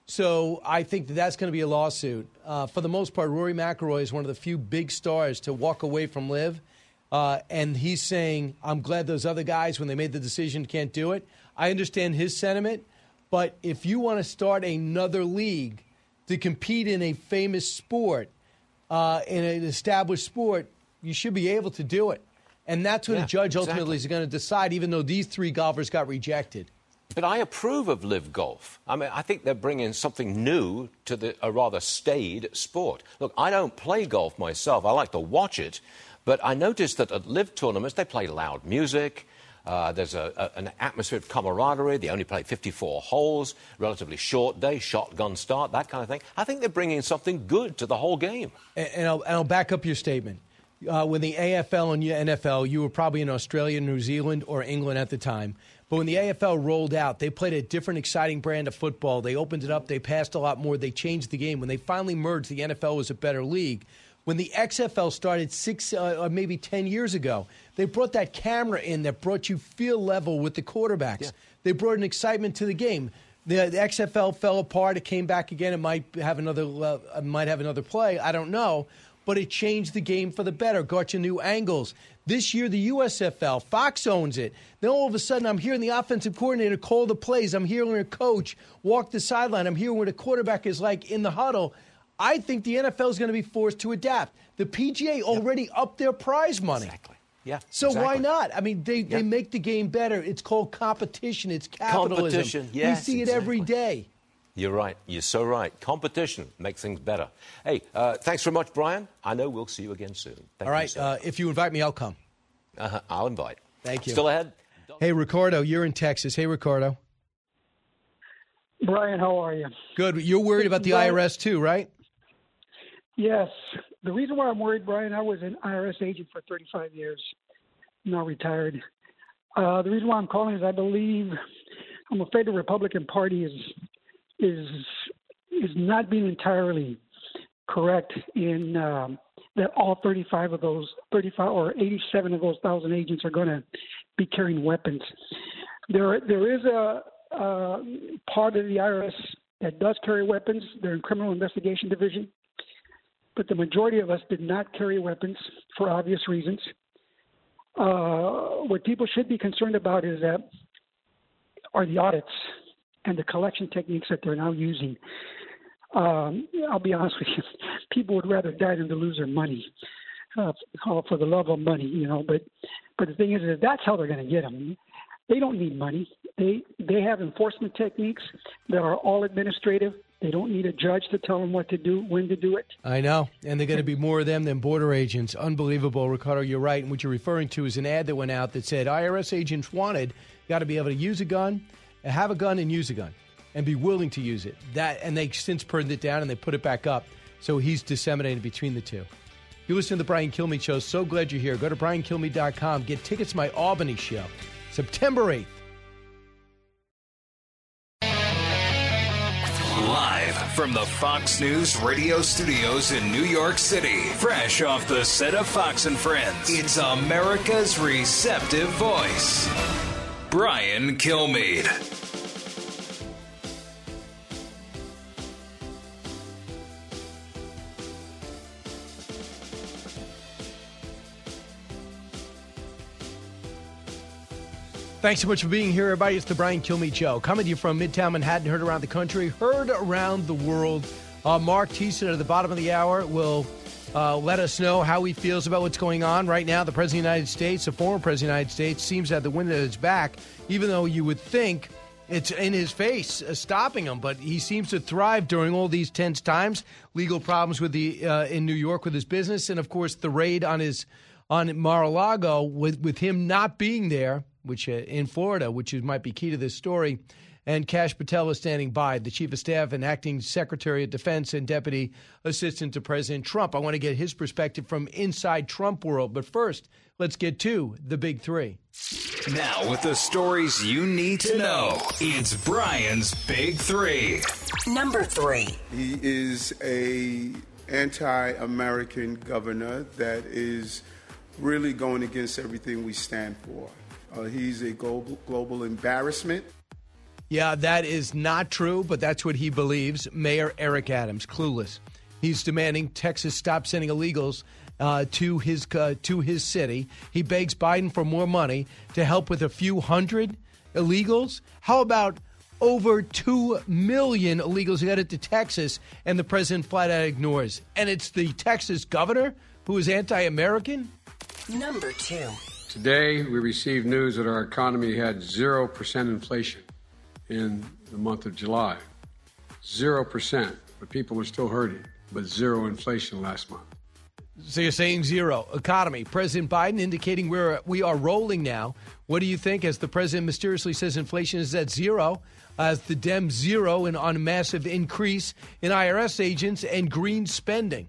So I think that that's going to be a lawsuit. Uh, for the most part, Rory McIlroy is one of the few big stars to walk away from Live. Uh, and he's saying, I'm glad those other guys, when they made the decision, can't do it. I understand his sentiment, but if you want to start another league to compete in a famous sport, uh, in an established sport, you should be able to do it. And that's what yeah, a judge ultimately exactly. is going to decide, even though these three golfers got rejected. But I approve of Live Golf. I mean, I think they're bringing something new to the, a rather staid sport. Look, I don't play golf myself. I like to watch it. But I noticed that at Live tournaments, they play loud music. Uh, there's a, a, an atmosphere of camaraderie. They only play fifty-four holes, relatively short day, shotgun start, that kind of thing. I think they're bringing something good to the whole game. And, and, I'll, and I'll back up your statement. Uh, when the A F L and N F L, you were probably in Australia, New Zealand, or England at the time. But when the A F L rolled out, they played a different, exciting brand of football. They opened it up. They passed a lot more. They changed the game. When they finally merged, the N F L was a better league. When the X F L started six uh, or maybe ten years ago, they brought that camera in that brought you field level with the quarterbacks. Yeah. They brought an excitement to the game. The, the X F L fell apart. It came back again. It might have another uh, might have another play. I don't know. But it changed the game for the better, got you new angles. This year, the U S F L, Fox owns it. Then all of a sudden, I'm hearing the offensive coordinator call the plays. I'm hearing a coach walk the sideline. I'm hearing what a quarterback is like in the huddle. I think the N F L is going to be forced to adapt. The P G A already yep. upped their prize money. Exactly. Yeah. So exactly. why not? I mean, they, yeah. they make the game better. It's called competition. It's capitalism. Competition, yes, we see it exactly. every day. You're right. You're so right. Competition makes things better. Hey, uh, thanks very much, Brian. I know we'll see you again soon. Thank All right. You, uh, if you invite me, I'll come. Uh-huh. I'll invite. Thank you. Still ahead? Hey, Ricardo, you're in Texas. Hey, Ricardo. Brian, how are you? Good. You're worried about the I R S too, right? Yes. The reason why I'm worried, Brian, I was an I R S agent for thirty-five years, now retired. Uh, the reason why I'm calling is I believe, I'm afraid the Republican Party is is is not being entirely correct in um, that all thirty-five of those, thirty-five or eighty-seven of those thousand agents are going to be carrying weapons. There, there is a, a part of the I R S that does carry weapons. They're in Criminal Investigation Division. But the majority of us did not carry weapons for obvious reasons. Uh, what people should be concerned about is that are the audits and the collection techniques that they're now using. Um, I'll be honest with you, people would rather die than to lose their money uh, for the love of money, you know. But but the thing is, is that's how they're going to get them. They don't need money. They they have enforcement techniques that are all administrative. They don't need a judge to tell them what to do, when to do it. I know, and they're going to be more of them than border agents. Unbelievable, Ricardo, you're right. And what you're referring to is an ad that went out that said I R S agents wanted, got to be able to use a gun, have a gun and use a gun, and be willing to use it. That, and they since burned it down and they put it back up. So he's disseminated between the two. You listen to the Brian Kilmeade Show. So glad you're here. Go to brian kilmeade dot com. Get tickets to my Albany show, September eighth. Live from the Fox News radio studios in New York City, fresh off the set of Fox and Friends, it's America's receptive voice, Brian Kilmeade. Thanks so much for being here, everybody. It's the Brian Kilmeade Show. Coming to you from Midtown Manhattan, heard around the country, heard around the world. Uh, Mark Thiessen at the bottom of the hour will uh, let us know how he feels about what's going on. Right now, the President of the United States, the former President of the United States, seems to have the wind at his back, even though you would think it's in his face, uh, stopping him. But he seems to thrive during all these tense times. Legal problems with the uh, in New York with his business, and, of course, the raid on his on Mar-a-Lago with, with him not being there, which uh, in Florida, which is, might be key to this story. And Kash Patel is standing by, the Chief of Staff and Acting Secretary of Defense and Deputy Assistant to President Trump. I want to get his perspective from inside Trump world. But first, let's get to the big three. Now, with the stories you need to know, it's Brian's Big Three. Number three. He is a anti-American governor that is really going against everything we stand for. Uh, he's a global, global embarrassment. Yeah, that is not true, but that's what he believes. Mayor Eric Adams, clueless. He's demanding Texas stop sending illegals uh, to his uh, to his city. He begs Biden for more money to help with a few hundred illegals. How about over two million illegals headed to Texas, and the president flat out ignores? And it's the Texas governor who is anti-American? Number two. Today, we received news that our economy had zero percent inflation in the month of July. Zero percent. But people were still hurting, but zero inflation last month. So you're saying zero. Economy. President Biden indicating we're, we are rolling now. What do you think as the president mysteriously says inflation is at zero, as the Dems zero and on a massive increase in I R S agents and green spending?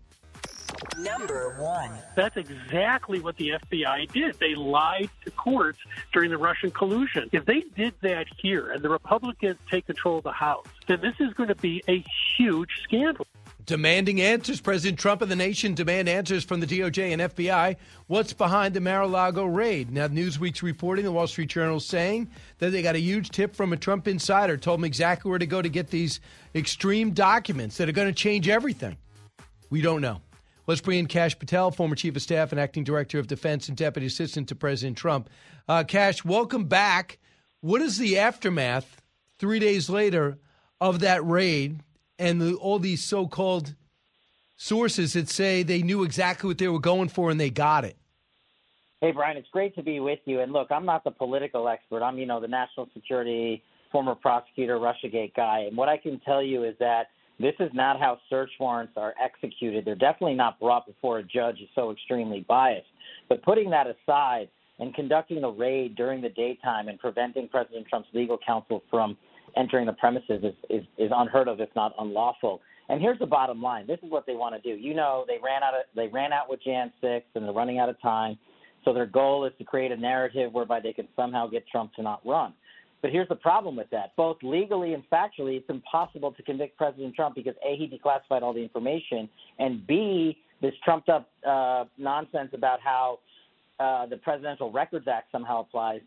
Number one. That's exactly what the F B I did. They lied to courts during the Russian collusion. If they did that here and the Republicans take control of the House, then this is going to be a huge scandal. Demanding answers. President Trump and the nation demand answers from the D O J and F B I. What's behind the Mar-a-Lago raid? Now, Newsweek's reporting, the Wall Street Journal saying that they got a huge tip from a Trump insider, told them exactly where to go to get these extreme documents that are going to change everything. We don't know. Let's bring in Kash Patel, former Chief of Staff and Acting Director of Defense and Deputy Assistant to President Trump. Uh, Kash, welcome back. What is the aftermath three days later of that raid and the, all these so-called sources that say they knew exactly what they were going for and they got it? Hey, Brian, it's great to be with you. And look, I'm not the political expert. I'm, you know, the national security, former prosecutor, Russiagate guy. And what I can tell you is that this is not how search warrants are executed. They're definitely not brought before a judge who's so extremely biased. But putting that aside and conducting a raid during the daytime and preventing President Trump's legal counsel from entering the premises is, is, is unheard of, if not unlawful. And here's the bottom line. This is what they want to do. You know, they ran out of they ran out with January sixth, and they're running out of time. So their goal is to create a narrative whereby they can somehow get Trump to not run. But here's the problem with that. Both legally and factually, it's impossible to convict President Trump because, A, he declassified all the information, and, B, this trumped-up uh, nonsense about how uh, the Presidential Records Act somehow applies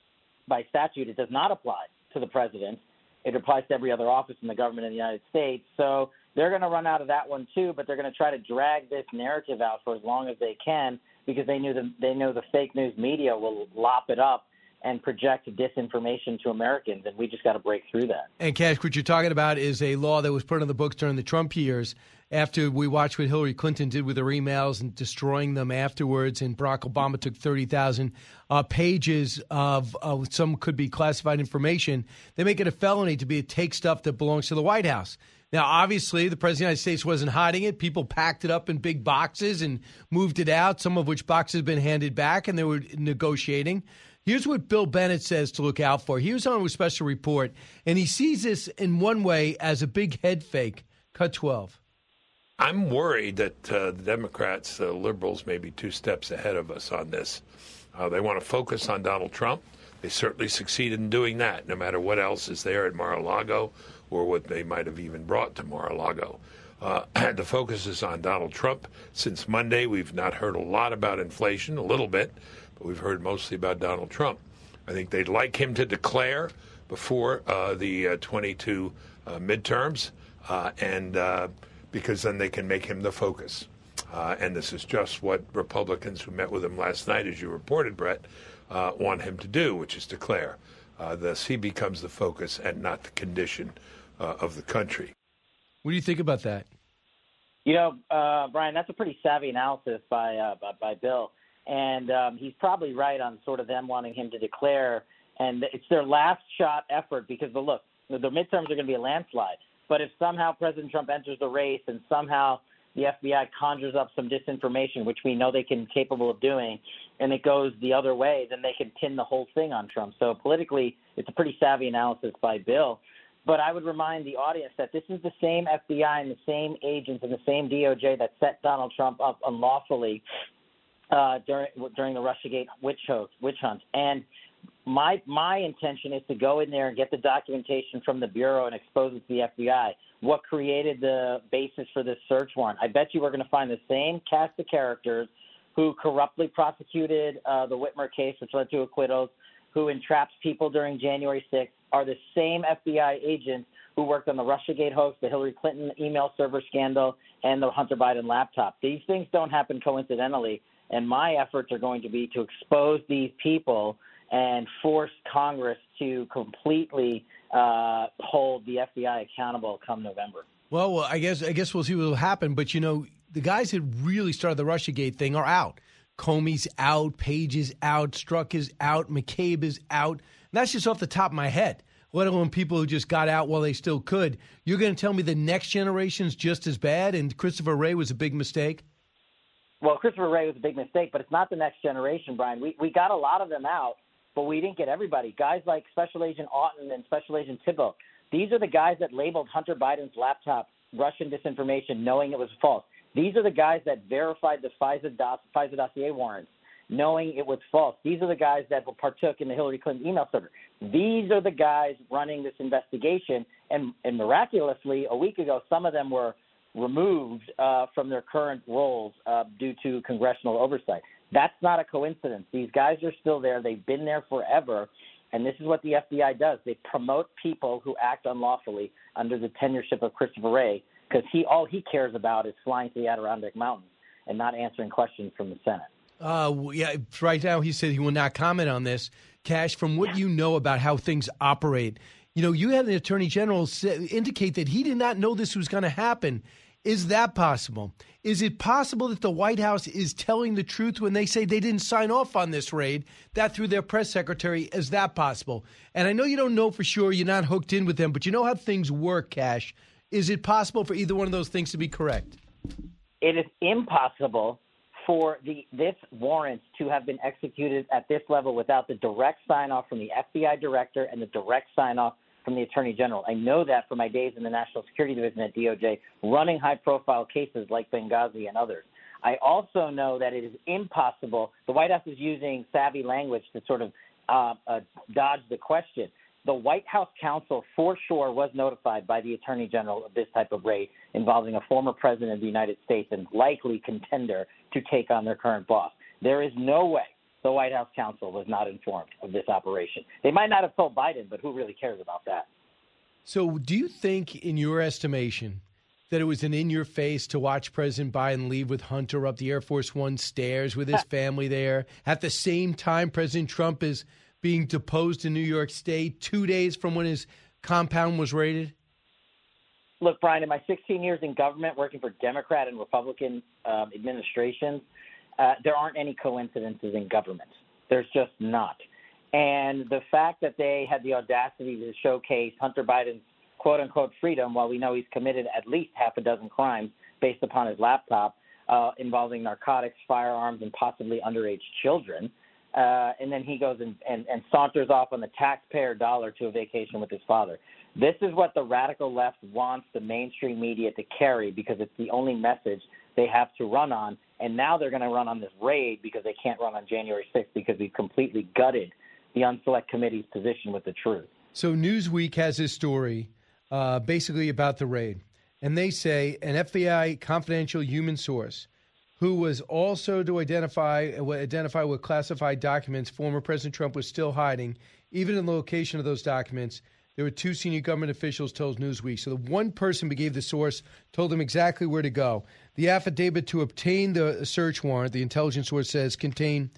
by statute. It does not apply to the president. It applies to every other office in the government in the United States. So they're going to run out of that one, too, but they're going to try to drag this narrative out for as long as they can because they knew the, they know the fake news media will lop it up and project disinformation to Americans, and we just got to break through that. And, Kash, what you're talking about is a law that was put on the books during the Trump years after we watched what Hillary Clinton did with her emails and destroying them afterwards, and Barack Obama took thirty thousand uh, pages of uh, some could be classified information. They make it a felony to be to take stuff that belongs to the White House. Now, obviously, the President of the United States wasn't hiding it. People packed it up in big boxes and moved it out, some of which boxes have been handed back, and they were negotiating. Here's what Bill Bennett says to look out for. He was on a special report, and he sees this in one way as a big head fake. Cut twelve. I'm worried that uh, the Democrats, the liberals, may be two steps ahead of us on this. Uh, they want to focus on Donald Trump. They certainly succeeded in doing that, no matter what else is there at Mar-a-Lago or what they might have even brought to Mar-a-Lago. Uh, the focus is on Donald Trump. Since Monday, we've not heard a lot about inflation, a little bit, but we've heard mostly about Donald Trump. I think they'd like him to declare before uh, the uh, twenty-two uh, midterms, uh, and uh, because then they can make him the focus. Uh, and this is just what Republicans who met with him last night, as you reported, Brett, uh, want him to do, which is declare. Uh, thus, he becomes the focus and not the condition uh, of the country. What do you think about that? You know, uh, Brian, that's a pretty savvy analysis by uh, by, by Bill. And um, he's probably right on sort of them wanting him to declare. And it's their last shot effort because, the look, the midterms are going to be a landslide. But if somehow President Trump enters the race and somehow the F B I conjures up some disinformation, which we know they can capable of doing, and it goes the other way, then they can pin the whole thing on Trump. So politically, it's a pretty savvy analysis by Bill. But I would remind the audience that this is the same F B I and the same agents and the same D O J that set Donald Trump up unlawfully uh, during during the Russiagate witch hunt. Witch hunt. And my my intention is to go in there and get the documentation from the Bureau and expose it to the F B I. What created the basis for this search warrant? I bet you we're going to find the same cast of characters who corruptly prosecuted uh, the Whitmer case, which led to acquittals, who entraps people during January sixth, are the same F B I agents who worked on the Russiagate hoax, the Hillary Clinton email server scandal, and the Hunter Biden laptop. These things don't happen coincidentally, and my efforts are going to be to expose these people and force Congress to completely uh, hold the F B I accountable come November. Well, well, I guess I guess we'll see what will happen. But, you know, the guys that really started the Russiagate thing are out. Comey's out, Page is out, Strzok is out, McCabe is out. And that's just off the top of my head, let alone people who just got out while they still could. You're going to tell me the next generation's just as bad and Christopher Wray was a big mistake? Well, Christopher Wray was a big mistake, but it's not the next generation, Brian. We we got a lot of them out, but we didn't get everybody. Guys like Special Agent Auten and Special Agent Thibault, these are the guys that labeled Hunter Biden's laptop Russian disinformation knowing it was false. These are the guys that verified the FISA, dos- FISA dossier warrants knowing it was false. These are the guys that partook in the Hillary Clinton email server. These are the guys running this investigation, and, and miraculously, a week ago, some of them were removed uh, from their current roles uh, due to congressional oversight. That's not a coincidence. These guys are still there. They've been there forever, and this is what the F B I does. They promote people who act unlawfully under the tenureship of Christopher Wray because he all he cares about is flying to the Adirondack Mountains and not answering questions from the Senate. Uh, yeah, right now he said he will not comment on this. Cash, from what you know about how things operate, you know, you had the Attorney General say, indicate that he did not know this was going to happen. Is that possible? Is it possible that the White House is telling the truth when they say they didn't sign off on this raid, that through their press secretary? Is that possible? And I know you don't know for sure. You're not hooked in with them, but you know how things work, Cash. Is it possible for either one of those things to be correct? It is impossible for the this warrant to have been executed at this level without the direct sign-off from the F B I director and the direct sign-off from the Attorney General. I know that from my days in the National Security Division at D O J, running high-profile cases like Benghazi and others. I also know that it is impossible. The White House is using savvy language to sort of uh, uh, dodge the question. The White House counsel for sure was notified by the Attorney General of this type of raid involving a former president of the United States and likely contender to take on their current boss. There is no way the White House counsel was not informed of this operation. They might not have told Biden, but who really cares about that? So do you think, in your estimation, that it was an in-your-face to watch President Biden leave with Hunter up the Air Force One stairs with his family there at the same time President Trump is being deposed in New York State two days from when his compound was raided? Look, Brian, in my sixteen years in government working for Democrat and Republican um, administrations, uh, there aren't any coincidences in government. There's just not. And the fact that they had the audacity to showcase Hunter Biden's quote-unquote freedom while we know he's committed at least half a dozen crimes based upon his laptop uh, involving narcotics, firearms, and possibly underage children, Uh, and then he goes and, and, and saunters off on the taxpayer dollar to a vacation with his father. This is what the radical left wants the mainstream media to carry because it's the only message they have to run on. And now they're going to run on this raid because they can't run on January sixth because we've completely gutted the Unselect Committee's position with the truth. So Newsweek has this story uh, basically about the raid. And they say an F B I confidential human source who was also to identify identify what classified documents former President Trump was still hiding, even in the location of those documents. There were two senior government officials told Newsweek. So the one person who gave the source told him exactly where to go. The affidavit to obtain the search warrant, the intelligence source says, contained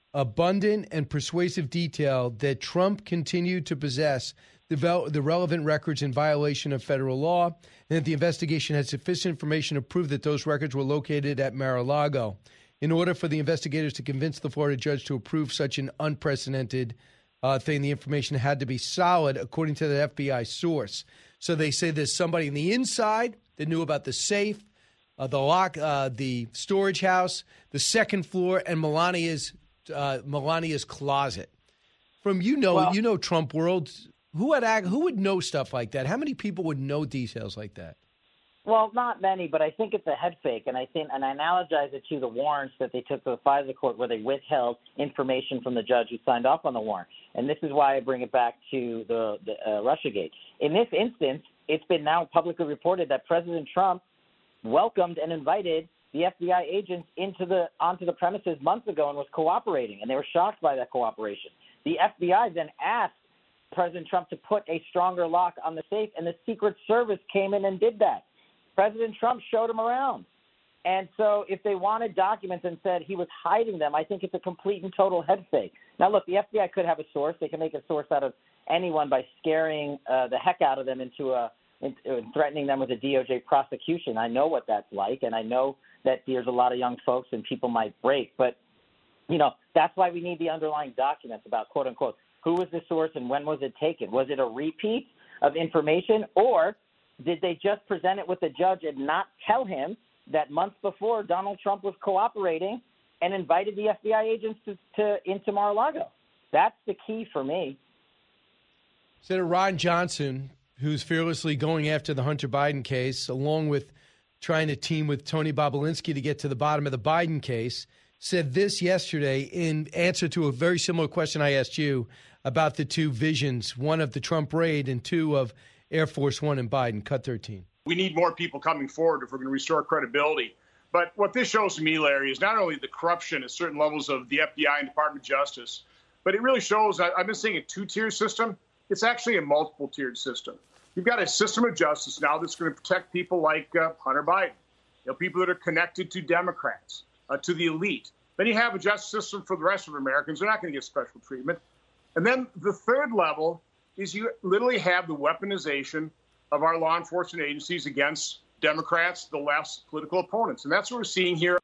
abundant and persuasive detail that Trump continued to possess the, vel- the relevant records in violation of federal law, and that the investigation had sufficient information to prove that those records were located at Mar-a-Lago. In order for the investigators to convince the Florida judge to approve such an unprecedented uh, thing, the information had to be solid, according to the F B I source. So they say there's somebody on the inside that knew about the safe, uh, the lock, uh, the storage house, the second floor, and Melania's uh, Melania's closet. From you know, well, you know Trump world. Who would act, who would know stuff like that? How many people would know details like that? Well, not many, but I think it's a head fake, and I think, and I analogize it to the warrants that they took to the FISA court, where they withheld information from the judge who signed off on the warrant. And this is why I bring it back to the, the uh, Russiagate. In this instance, it's been now publicly reported that President Trump welcomed and invited the F B I agents into the onto the premises months ago and was cooperating, and they were shocked by that cooperation. The F B I then asked President Trump to put a stronger lock on the safe, and the Secret Service came in and did that. President Trump showed him around. And so if they wanted documents and said he was hiding them, I think it's a complete and total head fake. Now, look, the F B I could have a source. They can make a source out of anyone by scaring uh, the heck out of them into a in, uh, threatening them with a D O J prosecution. I know what that's like, and I know that there's a lot of young folks and people might break. But, you know, that's why we need the underlying documents about, quote, unquote, who was the source and when was it taken? Was it a repeat of information, or did they just present it with the judge and not tell him that months before Donald Trump was cooperating and invited the F B I agents to, to into Mar-a-Lago? That's the key for me. Senator Ron Johnson, who's fearlessly going after the Hunter Biden case, along with trying to team with Tony Bobulinski to get to the bottom of the Biden case, said this yesterday in answer to a very similar question I asked you about the two visions, one of the Trump raid and two of Air Force One and Biden. Cut thirteen. We need more people coming forward if we're going to restore credibility. But what this shows to me, Larry, is not only the corruption at certain levels of the F B I and Department of Justice, but it really shows, I've been seeing a two-tier system. It's actually a multiple-tiered system. You've got a system of justice now that's going to protect people like uh, Hunter Biden, you know, people that are connected to Democrats, uh, to the elite. Then you have a justice system for the rest of Americans. They're not going to get special treatment. And then the third level is you literally have the weaponization of our law enforcement agencies against Democrats, the left's political opponents. And that's what we're seeing here.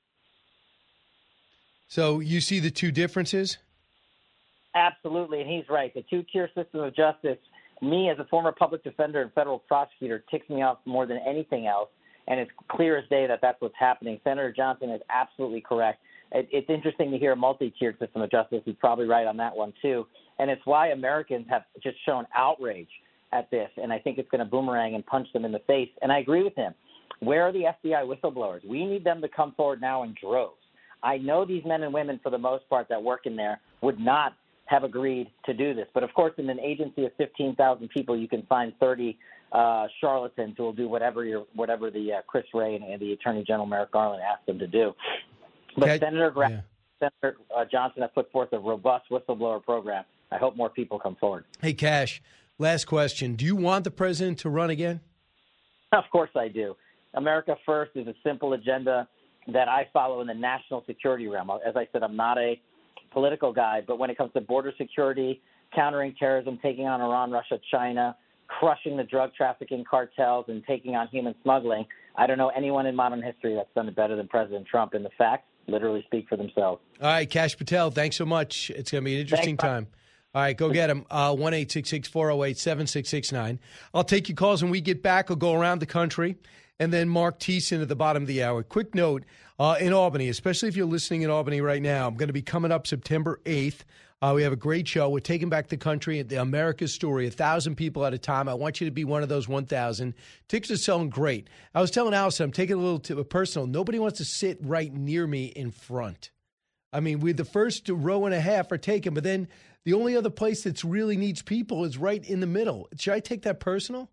So you see the two differences? Absolutely, and he's right. The two-tier system of justice, me as a former public defender and federal prosecutor, ticks me off more than anything else, and it's clear as day that that's what's happening. Senator Johnson is absolutely correct. It, it's interesting to hear a multi-tiered system of justice. He's probably right on that one, too, and it's why Americans have just shown outrage at this, and I think it's going to boomerang and punch them in the face, and I agree with him. Where are the F B I whistleblowers? We need them to come forward now in droves. I know these men and women, for the most part, that work in there would not have agreed to do this. But, of course, in an agency of fifteen thousand people, you can find thirty uh, charlatans who will do whatever you're, whatever the uh, Chris Wray and, and the Attorney General Merrick Garland asked them to do. But okay. Senator, Gra- yeah. Senator uh, Johnson has put forth a robust whistleblower program. I hope more people come forward. Hey, Cash, last question. Do you want the president to run again? Of course I do. America First is a simple agenda that I follow in the national security realm. As I said, I'm not a political guy, but when it comes to border security, countering terrorism, taking on Iran, Russia, China, crushing the drug trafficking cartels, and taking on human smuggling, I don't know anyone in modern history that's done it better than President Trump, and the facts literally speak for themselves. All right, Kash Patel, thanks so much. It's going to be an interesting Thanks, time. All right, go get him. Uh, one eight six six, four oh eight, seven six six nine. I'll take your calls when we get back. I'll go around the country. And then Mark Thiessen at the bottom of the hour. Quick note, uh, in Albany, especially if you're listening in Albany right now, I'm going to be coming up September eighth. Uh, we have a great show. We're taking back the country at the America's Story, a thousand people at a time. I want you to be one of those one thousand. Tickets are selling great. I was telling Allison, I'm taking a little t- personal. Nobody wants to sit right near me in front. I mean, we the first row and a half are taken, but then the only other place that really needs people is right in the middle. Should I take that personal?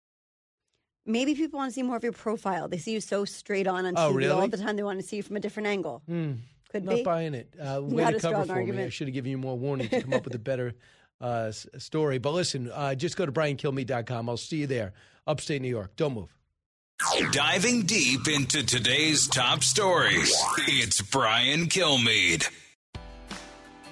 Maybe people want to see more of your profile. They see you so straight on on oh, T V really? all the time. They want to see you from a different angle. Mm, Could not be. Not buying it. Uh, way Not to a cover strong for argument. me. I should have given you more warning to come up with a better uh, s- story. But listen, uh, just go to brian kilmeade dot com. I'll see you there. Upstate New York. Don't move. Diving deep into today's top stories, it's Brian Kilmeade.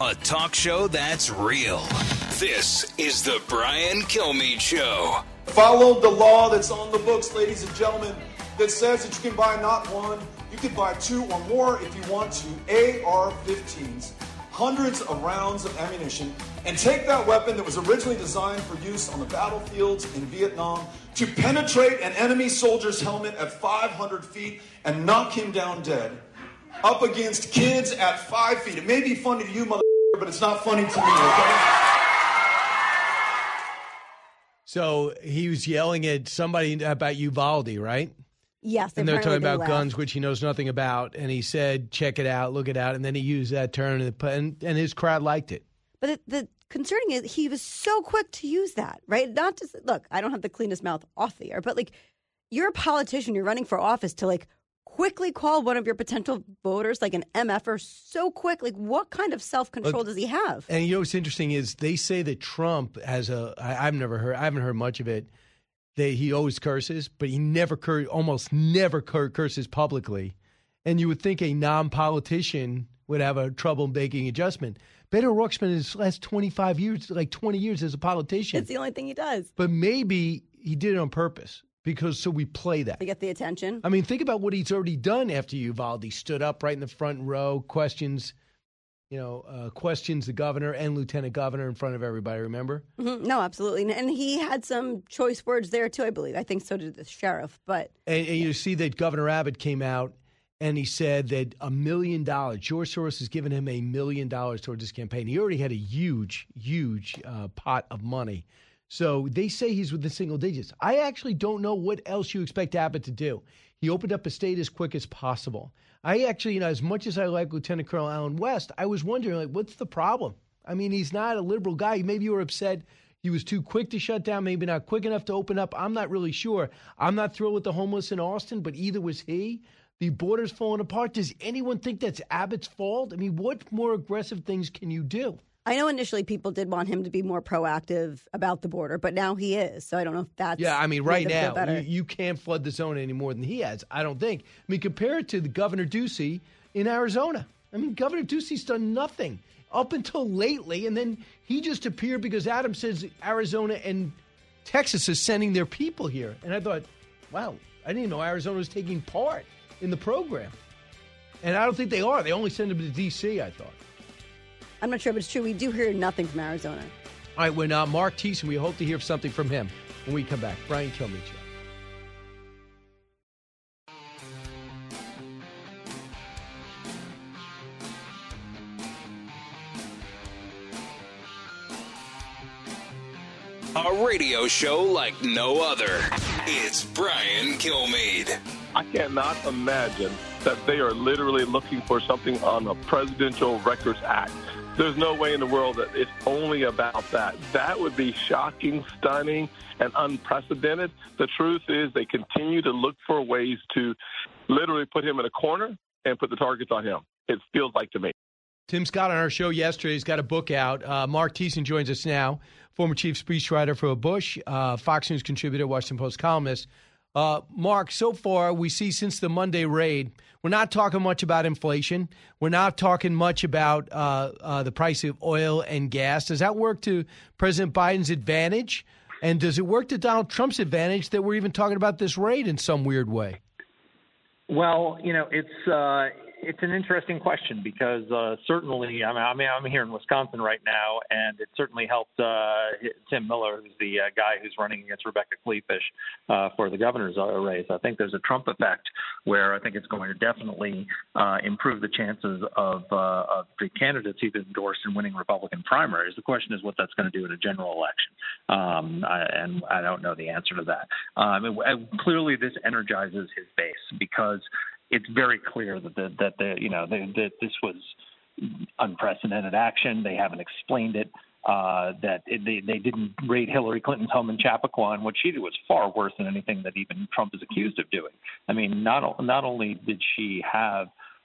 A talk show that's real. This is the Brian Kilmeade Show. Follow the law that's on the books, ladies and gentlemen, that says that you can buy not one, you can buy two or more if you want to, A R fifteens, hundreds of rounds of ammunition, and take that weapon that was originally designed for use on the battlefields in Vietnam to penetrate an enemy soldier's helmet at five hundred feet and knock him down dead, up against kids at five feet. It may be funny to you, mother, but it's not funny to me, okay? So he was yelling at somebody about Uvalde, right? Yes. And they're talking apparently they about laughed. guns, which he knows nothing about. And he said, check it out, look it out. And then he used that term, and, and, and his crowd liked it. But the, the concerning is he was so quick to use that, right? Not to look, I don't have the cleanest mouth off the air, but like you're a politician, you're running for office to like quickly call one of your potential voters like an M F-er so quick. Like what kind of self-control does he have? And you know what's interesting is they say that Trump has a, I, I've never heard, I haven't heard much of it. They, he always curses, but he never, cur, almost never cur, curses publicly. And you would think a non-politician would have a trouble making adjustment. Beto O'Rourke spent his last twenty-five years, like twenty years as a politician. It's the only thing he does. But maybe he did it on purpose because so we play that. To get the attention. I mean, think about what he's already done after Uvalde. He stood up right in the front row, questions, you know, uh, questions the governor and lieutenant governor in front of everybody, remember? Mm-hmm. No, absolutely. And, and he had some choice words there, too, I believe. I think so did the sheriff. But And, and you see that Governor Abbott came out and he said that a million dollars, George Soros has given him a million dollars towards his campaign. He already had a huge, huge uh, pot of money. So they say he's within single digits. I actually don't know what else you expect Abbott to do. He opened up a state as quick as possible. I actually, you know, as much as I like Lieutenant Colonel Allen West, I was wondering, like, what's the problem? I mean, he's not a liberal guy. Maybe you were upset he was too quick to shut down, maybe not quick enough to open up. I'm not really sure. I'm not thrilled with the homeless in Austin, but either was he. The border's falling apart. Does anyone think that's Abbott's fault? I mean, what more aggressive things can you do? I know initially people did want him to be more proactive about the border, but now he is. So I don't know if that's yeah. I mean, right made them feel now better. you, you can't flood the zone any more than he has. I don't think. I mean, compare it to the Governor Ducey in Arizona. I mean, Governor Ducey's done nothing up until lately, and then he just appeared because Adams says Arizona and Texas is sending their people here, and I thought, wow, I didn't even know Arizona was taking part in the program, and I don't think they are. They only send them to D C, I thought. I'm not sure, but it's true. We do hear nothing from Arizona. All right, when uh, Mark Thiessen, we hope to hear something from him when we come back. Brian Kilmeade Show. A radio show like no other. It's Brian Kilmeade. I cannot imagine that they are literally looking for something on the Presidential Records Act. There's no way in the world that it's only about that. That would be shocking, stunning, and unprecedented. The truth is they continue to look for ways to literally put him in a corner and put the targets on him. It feels like to me. Tim Scott on our show yesterday. He's got a book out. Uh, Mark Thiessen joins us now, former chief speechwriter for Bush, uh, Fox News contributor, Washington Post columnist. Uh, Mark, so far we see since the Monday raid, we're not talking much about inflation. We're not talking much about uh, uh, the price of oil and gas. Does that work to President Biden's advantage? And does it work to Donald Trump's advantage that we're even talking about this raid in some weird way? Well, you know, it's uh, it's an interesting question because uh, certainly, I mean, I mean, I'm here in Wisconsin right now, and it certainly helped uh, Tim Miller, who's the uh, guy who's running against Rebecca Kleefisch uh, for the governor's uh, race. I think there's a Trump effect where I think it's going to definitely uh, improve the chances of, uh, of the candidates he's endorsed in winning Republican primaries. The question is what that's going to do in a general election, um, I, and I don't know the answer to that. Um, it, clearly, this energizes his base because it's very clear that the, that the you know they, that this was unprecedented action. They haven't explained it. Uh, that it, they they didn't raid Hillary Clinton's home in Chappaqua, and what she did was far worse than anything that even Trump is accused of doing. I mean, not not only did she have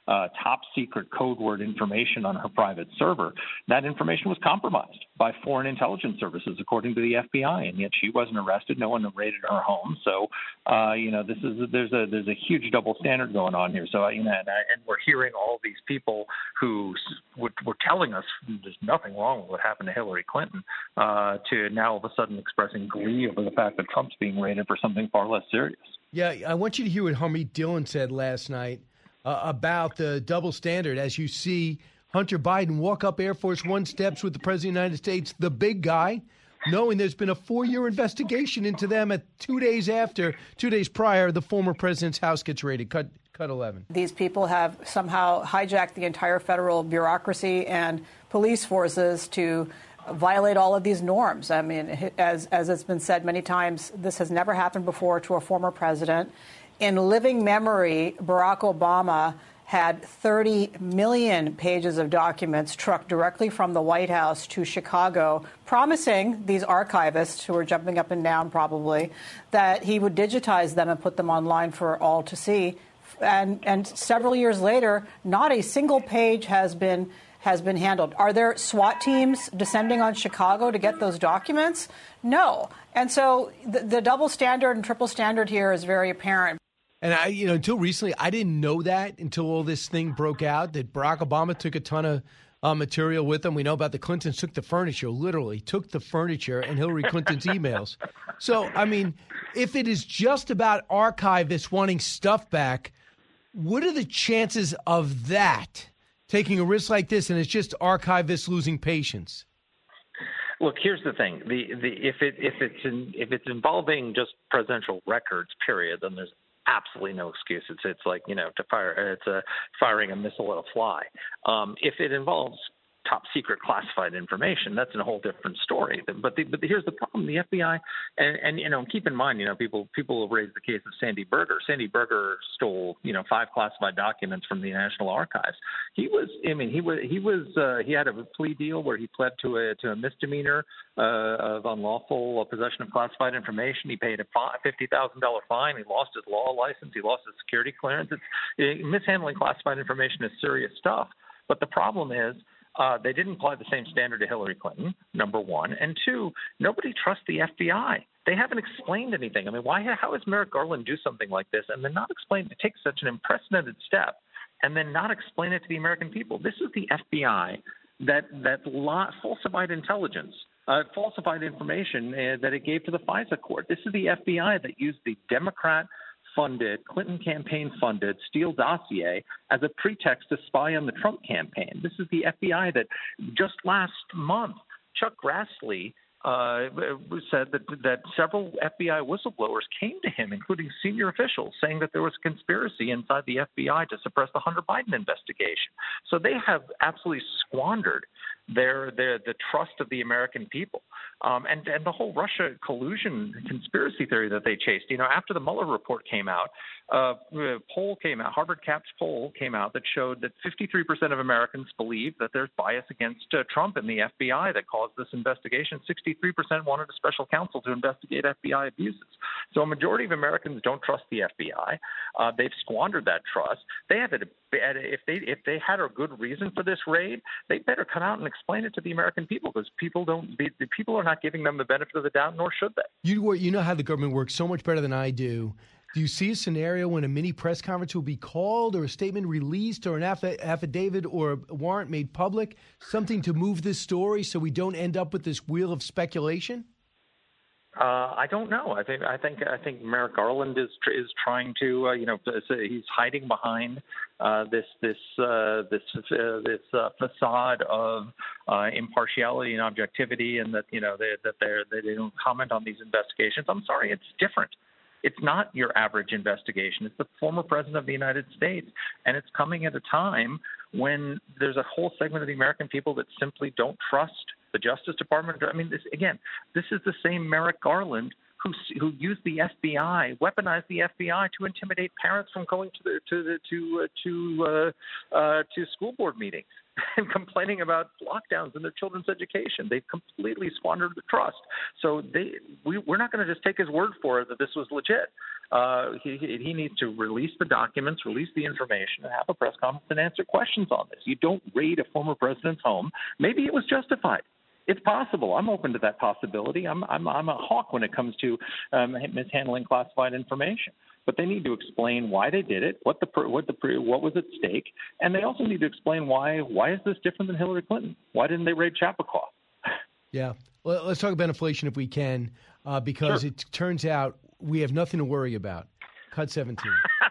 uh, top secret code word information on her private server. That information was compromised by foreign intelligence services, according to the F B I, and yet she wasn't arrested. No one raided her home. So, uh, you know, this is there's a there's a huge double standard going on here. So, you know, and, and we're hearing all these people who were, were telling us there's nothing wrong with what happened to Hillary Clinton, uh, to now all of a sudden expressing glee over the fact that Trump's being raided for something far less serious. Yeah, I want you to hear what Harmeet Dillon said last night uh, about the double standard as you see Hunter Biden walk up Air Force One steps with the President of the United States, the big guy, knowing there's been a four-year investigation into them at two days after, two days prior, the former president's house gets raided. Cut, cut eleven. These people have somehow hijacked the entire federal bureaucracy and police forces to violate all of these norms. I mean, as as it's been said many times, this has never happened before to a former president. In living memory, Barack Obama had thirty million pages of documents trucked directly from the White House to Chicago, promising these archivists, who are jumping up and down probably, that he would digitize them and put them online for all to see. And, and several years later, not a single page has been has been handled. Are there SWAT teams descending on Chicago to get those documents? No. And so the, the double standard and triple standard here is very apparent. And I, you know, until recently, I didn't know that until all this thing broke out, that Barack Obama took a ton of uh, material with him. We know about the Clintons took the furniture, literally took the furniture and Hillary Clinton's emails. So, I mean, if it is just about archivists wanting stuff back, what are the chances of that? Taking a risk like this, and it's just archivists losing patience. Look, here's the thing: the the if it if it's in, if it's involving just presidential records, period, then there's absolutely no excuse. It's it's like you know to fire it's a firing a missile at a fly. Um, if it involves top secret classified information, that's a whole different story. But the, but the, here's the problem: the F B I, and, and you know, keep in mind, you know, people people will raise the case of Sandy Berger. Sandy Berger stole, you know, five classified documents from the National Archives. He was, I mean, he was he was uh, he had a plea deal where he pled to a to a misdemeanor uh, of unlawful possession of classified information. He paid a fifty thousand dollar fine. He lost his law license. He lost his security clearance. It's, it, mishandling classified information is serious stuff. But the problem is, Uh, they didn't apply the same standard to Hillary Clinton, number one. And two, nobody trusts the F B I. They haven't explained anything. I mean, why? How does Merrick Garland do something like this and then not explain to take such an unprecedented step and then not explain it to the American people? This is the F B I that that lot, falsified intelligence, uh, falsified information uh, that it gave to the FISA court. This is the F B I that used the Democrat funded, Clinton campaign-funded Steele dossier as a pretext to spy on the Trump campaign. This is the F B I that just last month, Chuck Grassley uh, said that that several F B I whistleblowers came to him, including senior officials, saying that there was a conspiracy inside the F B I to suppress the Hunter Biden investigation. So they have absolutely squandered their, their the trust of the American people. Um, and, and the whole Russia collusion conspiracy theory that they chased. You know, after the Mueller report came out, uh, a poll came out, Harvard Cap's poll came out that showed that fifty-three percent of Americans believe that there's bias against uh, Trump and the F B I that caused this investigation. sixty-three percent wanted a special counsel to investigate F B I abuses. So a majority of Americans don't trust the F B I. Uh, they've squandered that trust. They have it. If they if they had a good reason for this raid, they better come out and explain it to the American people, because people don't. The, the people are not giving them the benefit of the doubt, nor should they. You you know how the government works so much better than I do. Do you see a scenario when a mini press conference will be called, or a statement released, or an aff- affidavit or a warrant made public, something to move this story so we don't end up with this wheel of speculation? Uh, I don't know. I think I think I think Merrick Garland is is trying to uh, you know he's hiding behind uh, this this uh, this uh, this uh, facade of uh, impartiality and objectivity, and that you know they, that they they don't comment on these investigations. I'm sorry, it's different. It's not your average investigation. It's the former president of the United States, and it's coming at a time when there's a whole segment of the American people that simply don't trust the Justice Department. I mean, this, again, this is the same Merrick Garland who who used the F B I, weaponized the F B I to intimidate parents from going to the to the to uh, to uh, uh, to school board meetings and complaining about lockdowns in their children's education. They've completely squandered the trust. So they we, we're not going to just take his word for it that this was legit. Uh, he, he needs to release the documents, release the information, and have a press conference and answer questions on this. You don't raid a former president's home. Maybe it was justified. It's possible. I'm open to that possibility. I'm I'm, I'm a hawk when it comes to um, mishandling classified information. But they need to explain why they did it, what the what the what was at stake, and they also need to explain why why is this different than Hillary Clinton? Why didn't they raid Chappaqua? Yeah, well, let's talk about inflation if we can, uh, because sure. It turns out we have nothing to worry about. Cut seventeen.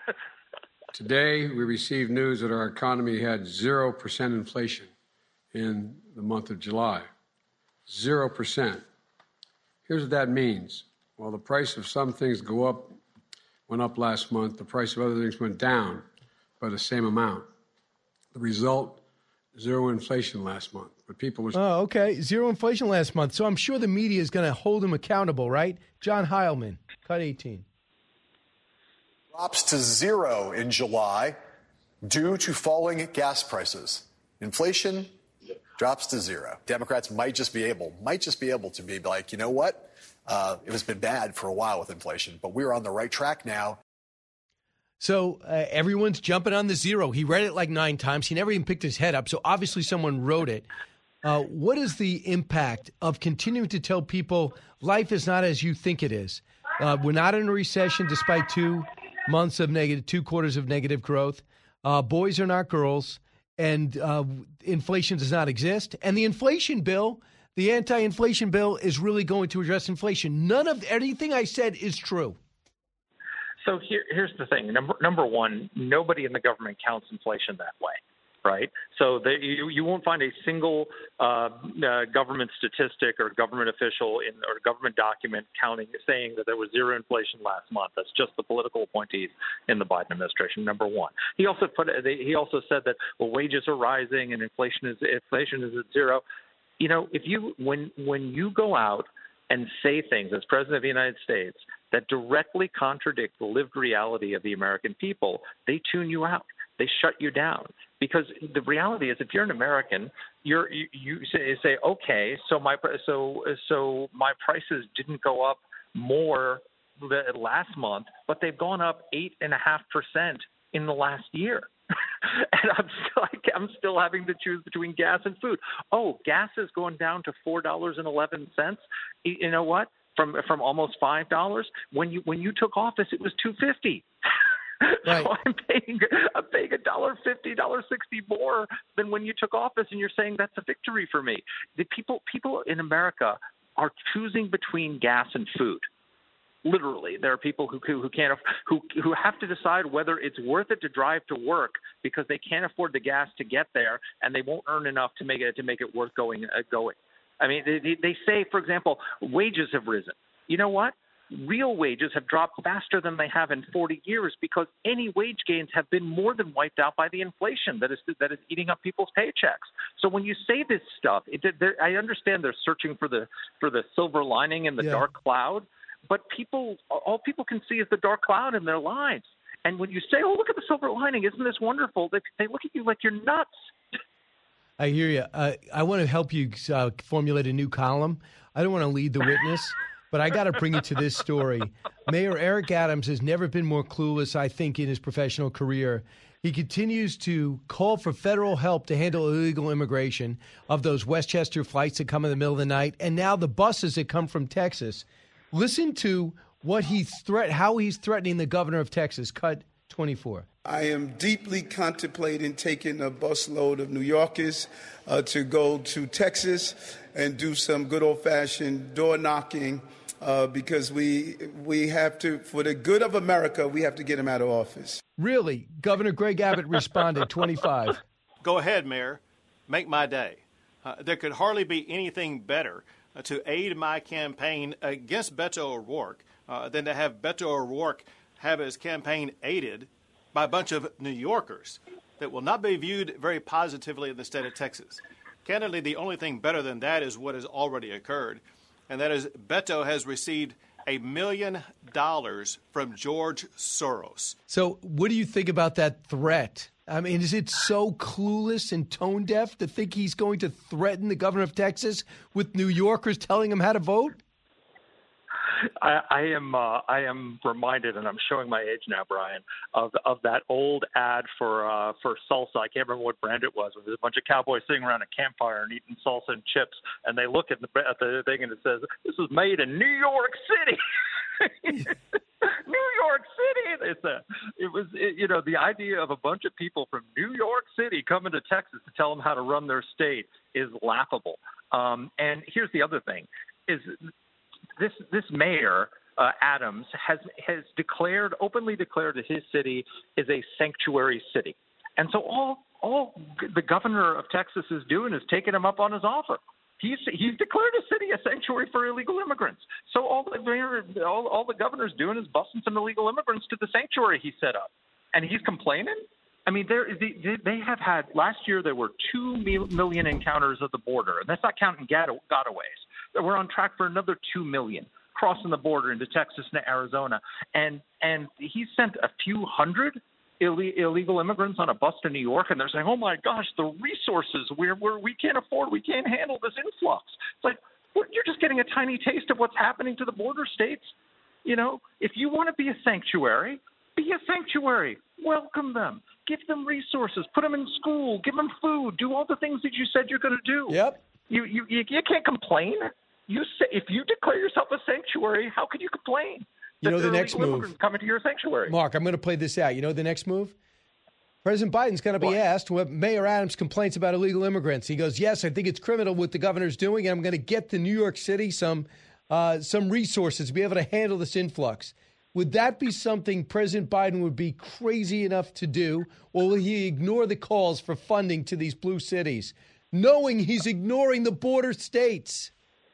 Today we received news that our economy had zero percent inflation in the month of July. Zero percent. Here's what that means. While the price of some things go up. Went up last month. The price of other things went down by the same amount. The result, zero inflation last month. But people were... Oh, okay. Zero inflation last month. So I'm sure the media is going to hold him accountable, right? John Heilman, cut eighteen. Drops to zero in July due to falling gas prices. Inflation drops to zero. Democrats might just be able, might just be able to be like, you know what? Uh, it has been bad for a while with inflation, but we're on the right track now. So uh, everyone's jumping on the zero. He read it like nine times. He never even picked his head up. So obviously someone wrote it. Uh, what is the impact of continuing to tell people life is not as you think it is? Uh, we're not in a recession despite two months of negative, two quarters of negative growth. Uh, boys are not girls, and uh, inflation does not exist. And the inflation bill, the anti-inflation bill, is really going to address inflation. None of anything I said is true. So here, here's the thing. Number number one, nobody in the government counts inflation that way, right? So they, you you won't find a single uh, uh, government statistic or government official in or government document counting saying that there was zero inflation last month. That's just the political appointees in the Biden administration. Number one. He also put he also said that well, wages are rising and inflation is inflation is at zero. You know, if you when when you go out and say things as president of the United States that directly contradict the lived reality of the American people, they tune you out. They shut you down. Because the reality is, if you're an American, you're, you, you say, say, okay, so my so so my prices didn't go up more last month, but they've gone up eight and a half percent in the last year. And I'm still, I'm still having to choose between gas and food. Oh, gas is going down to four dollars and eleven cents. You know what? From from almost five dollars. When you when you took office, it was two fifty. Right. So I'm paying I'm paying a dollar fifty, dollar sixty more than when you took office, and you're saying that's a victory for me. The people people in America are choosing between gas and food. Literally, there are people who who can't who who have to decide whether it's worth it to drive to work because they can't afford the gas to get there, and they won't earn enough to make it to make it worth going uh, going. I mean, they, they say, for example, wages have risen. You know what? Real wages have dropped faster than they have in forty years because any wage gains have been more than wiped out by the inflation that is that is eating up people's paychecks. So when you say this stuff, it, I understand they're searching for the for the silver lining in the yeah. dark cloud. But people, all people can see is the dark cloud in their lives. And when you say, oh, look at the silver lining, isn't this wonderful? They, they look at you like you're nuts. I hear you. Uh, I want to help you uh, formulate a new column. I don't want to lead the witness, but I got to bring you to this story. Mayor Eric Adams has never been more clueless, I think, in his professional career. He continues to call for federal help to handle illegal immigration of those Westchester flights that come in the middle of the night, and now the buses that come from Texas. Listen to what he's threat, how he's threatening the governor of Texas. Cut twenty-four. I am deeply contemplating taking a busload of New Yorkers uh, to go to Texas and do some good old-fashioned door knocking uh, because we we have to, for the good of America, we have to get him out of office. Really? Governor Greg Abbott responded, twenty-five. Go ahead, Mayor. Make my day. Uh, there could hardly be anything better to aid my campaign against Beto O'Rourke uh, than to have Beto O'Rourke have his campaign aided by a bunch of New Yorkers that will not be viewed very positively in the state of Texas. Candidly, the only thing better than that is what has already occurred, and that is Beto has received a million dollars from George Soros. So what do you think about that threat? I mean, is it so clueless and tone deaf to think he's going to threaten the governor of Texas with New Yorkers telling him how to vote? I, I am uh, I am reminded, and I'm showing my age now, Brian, of of that old ad for uh, for salsa. I can't remember what brand it was. There's a bunch of cowboys sitting around a campfire and eating salsa and chips, and they look at the at the thing and it says, "This was made in New York City." New York City, they said. It was, it, you know, the idea of a bunch of people from New York City coming to Texas to tell them how to run their state is laughable. Um, and here's the other thing: is this this mayor uh, Adams has has declared openly declared that his city is a sanctuary city, and so all all the governor of Texas is doing is taking him up on his offer. He's he's declared a city a sanctuary for illegal immigrants. So all the mayor, all, all the governor's doing is busting some illegal immigrants to the sanctuary he set up, and he's complaining. I mean, there they, they have had last year there were two million encounters at the border, and that's not counting gotaways. We're on track for another two million crossing the border into Texas and Arizona, and and he sent a few hundred Ill- illegal immigrants on a bus to New York, and they're saying, "Oh my gosh, the resources we're, we're we can't afford, we can't handle this influx." It's like, well, you're just getting a tiny taste of what's happening to the border states. You know, if you want to be a sanctuary, be a sanctuary. Welcome them, give them resources, put them in school, give them food, do all the things that you said you're going to do. Yep. You you you, you can't complain. You say if you declare yourself a sanctuary, how could you complain? You know the next move. Coming to your sanctuary. Mark, I'm going to play this out. You know the next move? President Biden's going to be what? asked what Mayor Adams complaints about illegal immigrants. He goes, yes, I think it's criminal what the governor's doing, and I'm going to get to New York City some uh, some resources to be able to handle this influx. Would that be something President Biden would be crazy enough to do, or will he ignore the calls for funding to these blue cities, knowing he's ignoring the border states?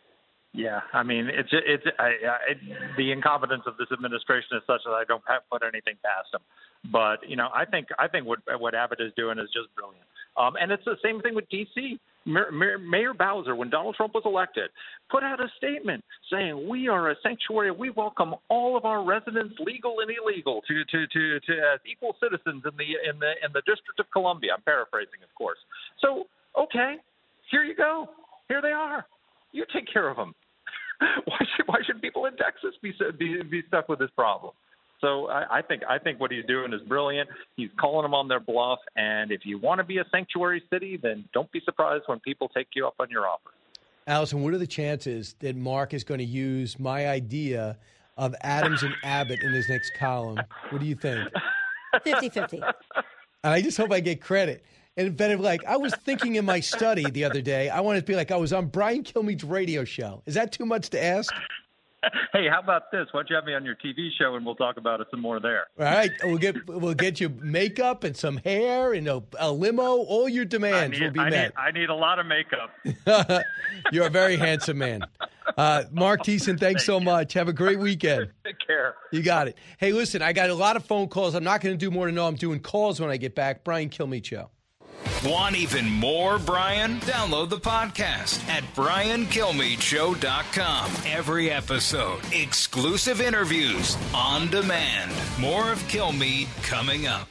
Yeah, I mean, it's it's I, I, the incompetence of this administration is such that I don't have, put anything past them. But you know, I think I think what what Abbott is doing is just brilliant. Um, and it's the same thing with D C. Mayor, Mayor, Mayor Bowser, when Donald Trump was elected, put out a statement saying we are a sanctuary. We welcome all of our residents, legal and illegal, to to to, to as equal citizens in the in the in the District of Columbia. I'm paraphrasing, of course. So okay, here you go. Here they are. You take care of them. Why should why should people in Texas be be, be stuck with this problem? So I, I think I think what he's doing is brilliant. He's calling them on their bluff. And if you want to be a sanctuary city, then don't be surprised when people take you up on your offer. Allison, what are the chances that Mark is going to use my idea of Adams and Abbott in his next column? What do you think? fifty-fifty. And I just hope I get credit. And then, like, I was thinking in my study the other day, I wanted to be like I was on Brian Kilmeade's radio show. Is that too much to ask? Hey, how about this? Why don't you have me on your T V show and we'll talk about it some more there? All right, we'll get we'll get you makeup and some hair and a, a limo. All your demands need, will be I met. Need, I need a lot of makeup. You're a very handsome man. Uh, Mark Thiessen, thanks so much. Have a great weekend. Take care. You got it. Hey, listen, I got a lot of phone calls. I'm not going to do more to know I'm doing calls when I get back. Brian Kilmeade Show. Want even more Brian? Download the podcast at brian kilmeade show dot com. Every episode, exclusive interviews on demand. More of Kilmeade coming up.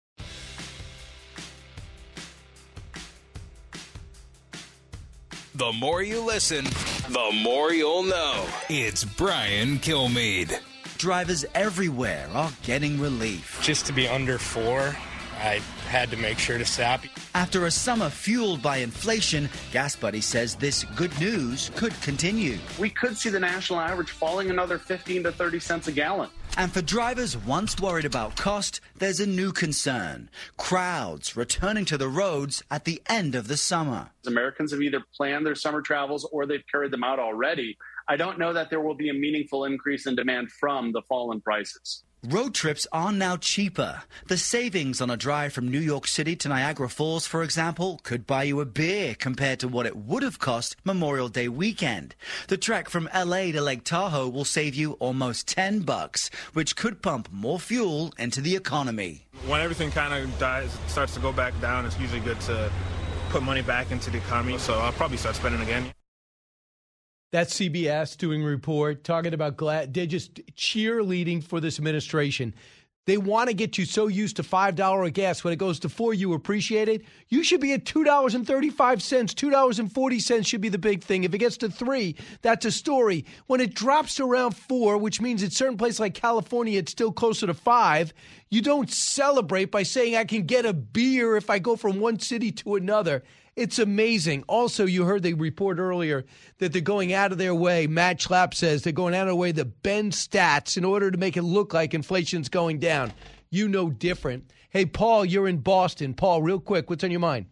The more you listen, the more you'll know. It's Brian Kilmeade. Drivers everywhere are getting relief. Just to be under four, I had to make sure to stop. After a summer fueled by inflation, Gas Buddy says this good news could continue. We could see the national average falling another fifteen to thirty cents a gallon. And for drivers once worried about cost, there's a new concern. Crowds returning to the roads at the end of the summer. Americans have either planned their summer travels or they've carried them out already. I don't know that there will be a meaningful increase in demand from the fall in prices. Road trips are now cheaper. The savings on a drive from New York City to Niagara Falls, for example, could buy you a beer compared to what it would have cost Memorial Day weekend. The trek from L A to Lake Tahoe will save you almost ten bucks, which could pump more fuel into the economy. When everything kind of dies, starts to go back down, it's usually good to put money back into the economy, so I'll probably start spending again. That's C B S doing a report talking about glad they're just cheerleading for this administration. They want to get you so used to five dollars a gas. When it goes to four, you appreciate it. You should be at two dollars and thirty-five cents. two dollars and forty cents should be the big thing. If it gets to three, that's a story. When it drops to around four, which means in certain places like California, it's still closer to five, you don't celebrate by saying I can get a beer if I go from one city to another. It's amazing. Also, you heard the report earlier that they're going out of their way. Matt Schlapp says they're going out of their way to bend stats in order to make it look like inflation's going down. You know different. Hey, Paul, you're in Boston. Paul, real quick, what's on your mind?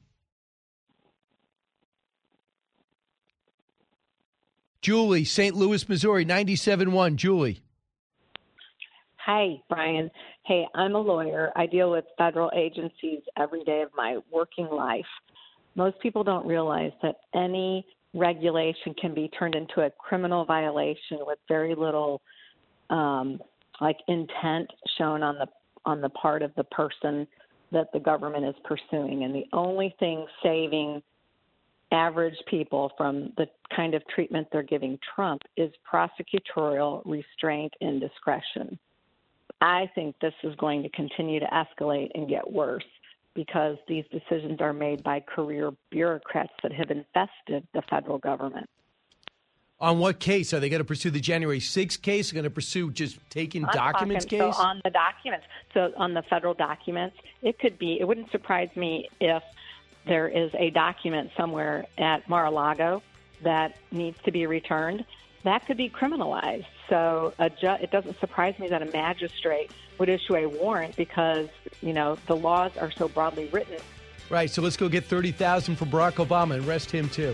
Julie, Saint Louis, Missouri, ninety-seven point one. Julie. Hi, Brian. Hey, I'm a lawyer. I deal with federal agencies every day of my working life. Most people don't realize that any regulation can be turned into a criminal violation with very little, um, like intent shown on the on the part of the person that the government is pursuing. And the only thing saving average people from the kind of treatment they're giving Trump is prosecutorial restraint and discretion. I think this is going to continue to escalate and get worse, because these decisions are made by career bureaucrats that have infested the federal government. On what case? Are they going to pursue the January sixth case? Are they going to pursue just taking I'm documents talking, case? So on the documents, so on the federal documents, it could be, it wouldn't surprise me if there is a document somewhere at Mar-a-Lago that needs to be returned. That could be criminalized. So a ju- it doesn't surprise me that a magistrate would issue a warrant because, you know, the laws are so broadly written. Right, so let's go get thirty thousand dollars for Barack Obama and arrest him too.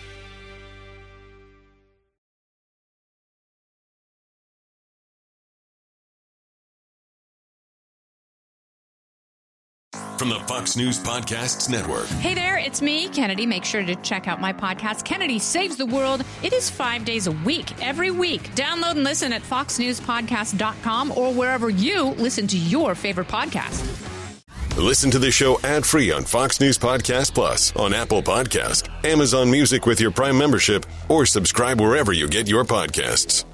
From the Fox News Podcasts Network. Hey there, it's me, Kennedy. Make sure to check out my podcast, Kennedy Saves the World. It is five days a week, every week. Download and listen at fox news podcast dot com or wherever you listen to your favorite podcast. Listen to the show ad-free on Fox News Podcast Plus, on Apple Podcast, Amazon Music with your Prime membership, or subscribe wherever you get your podcasts.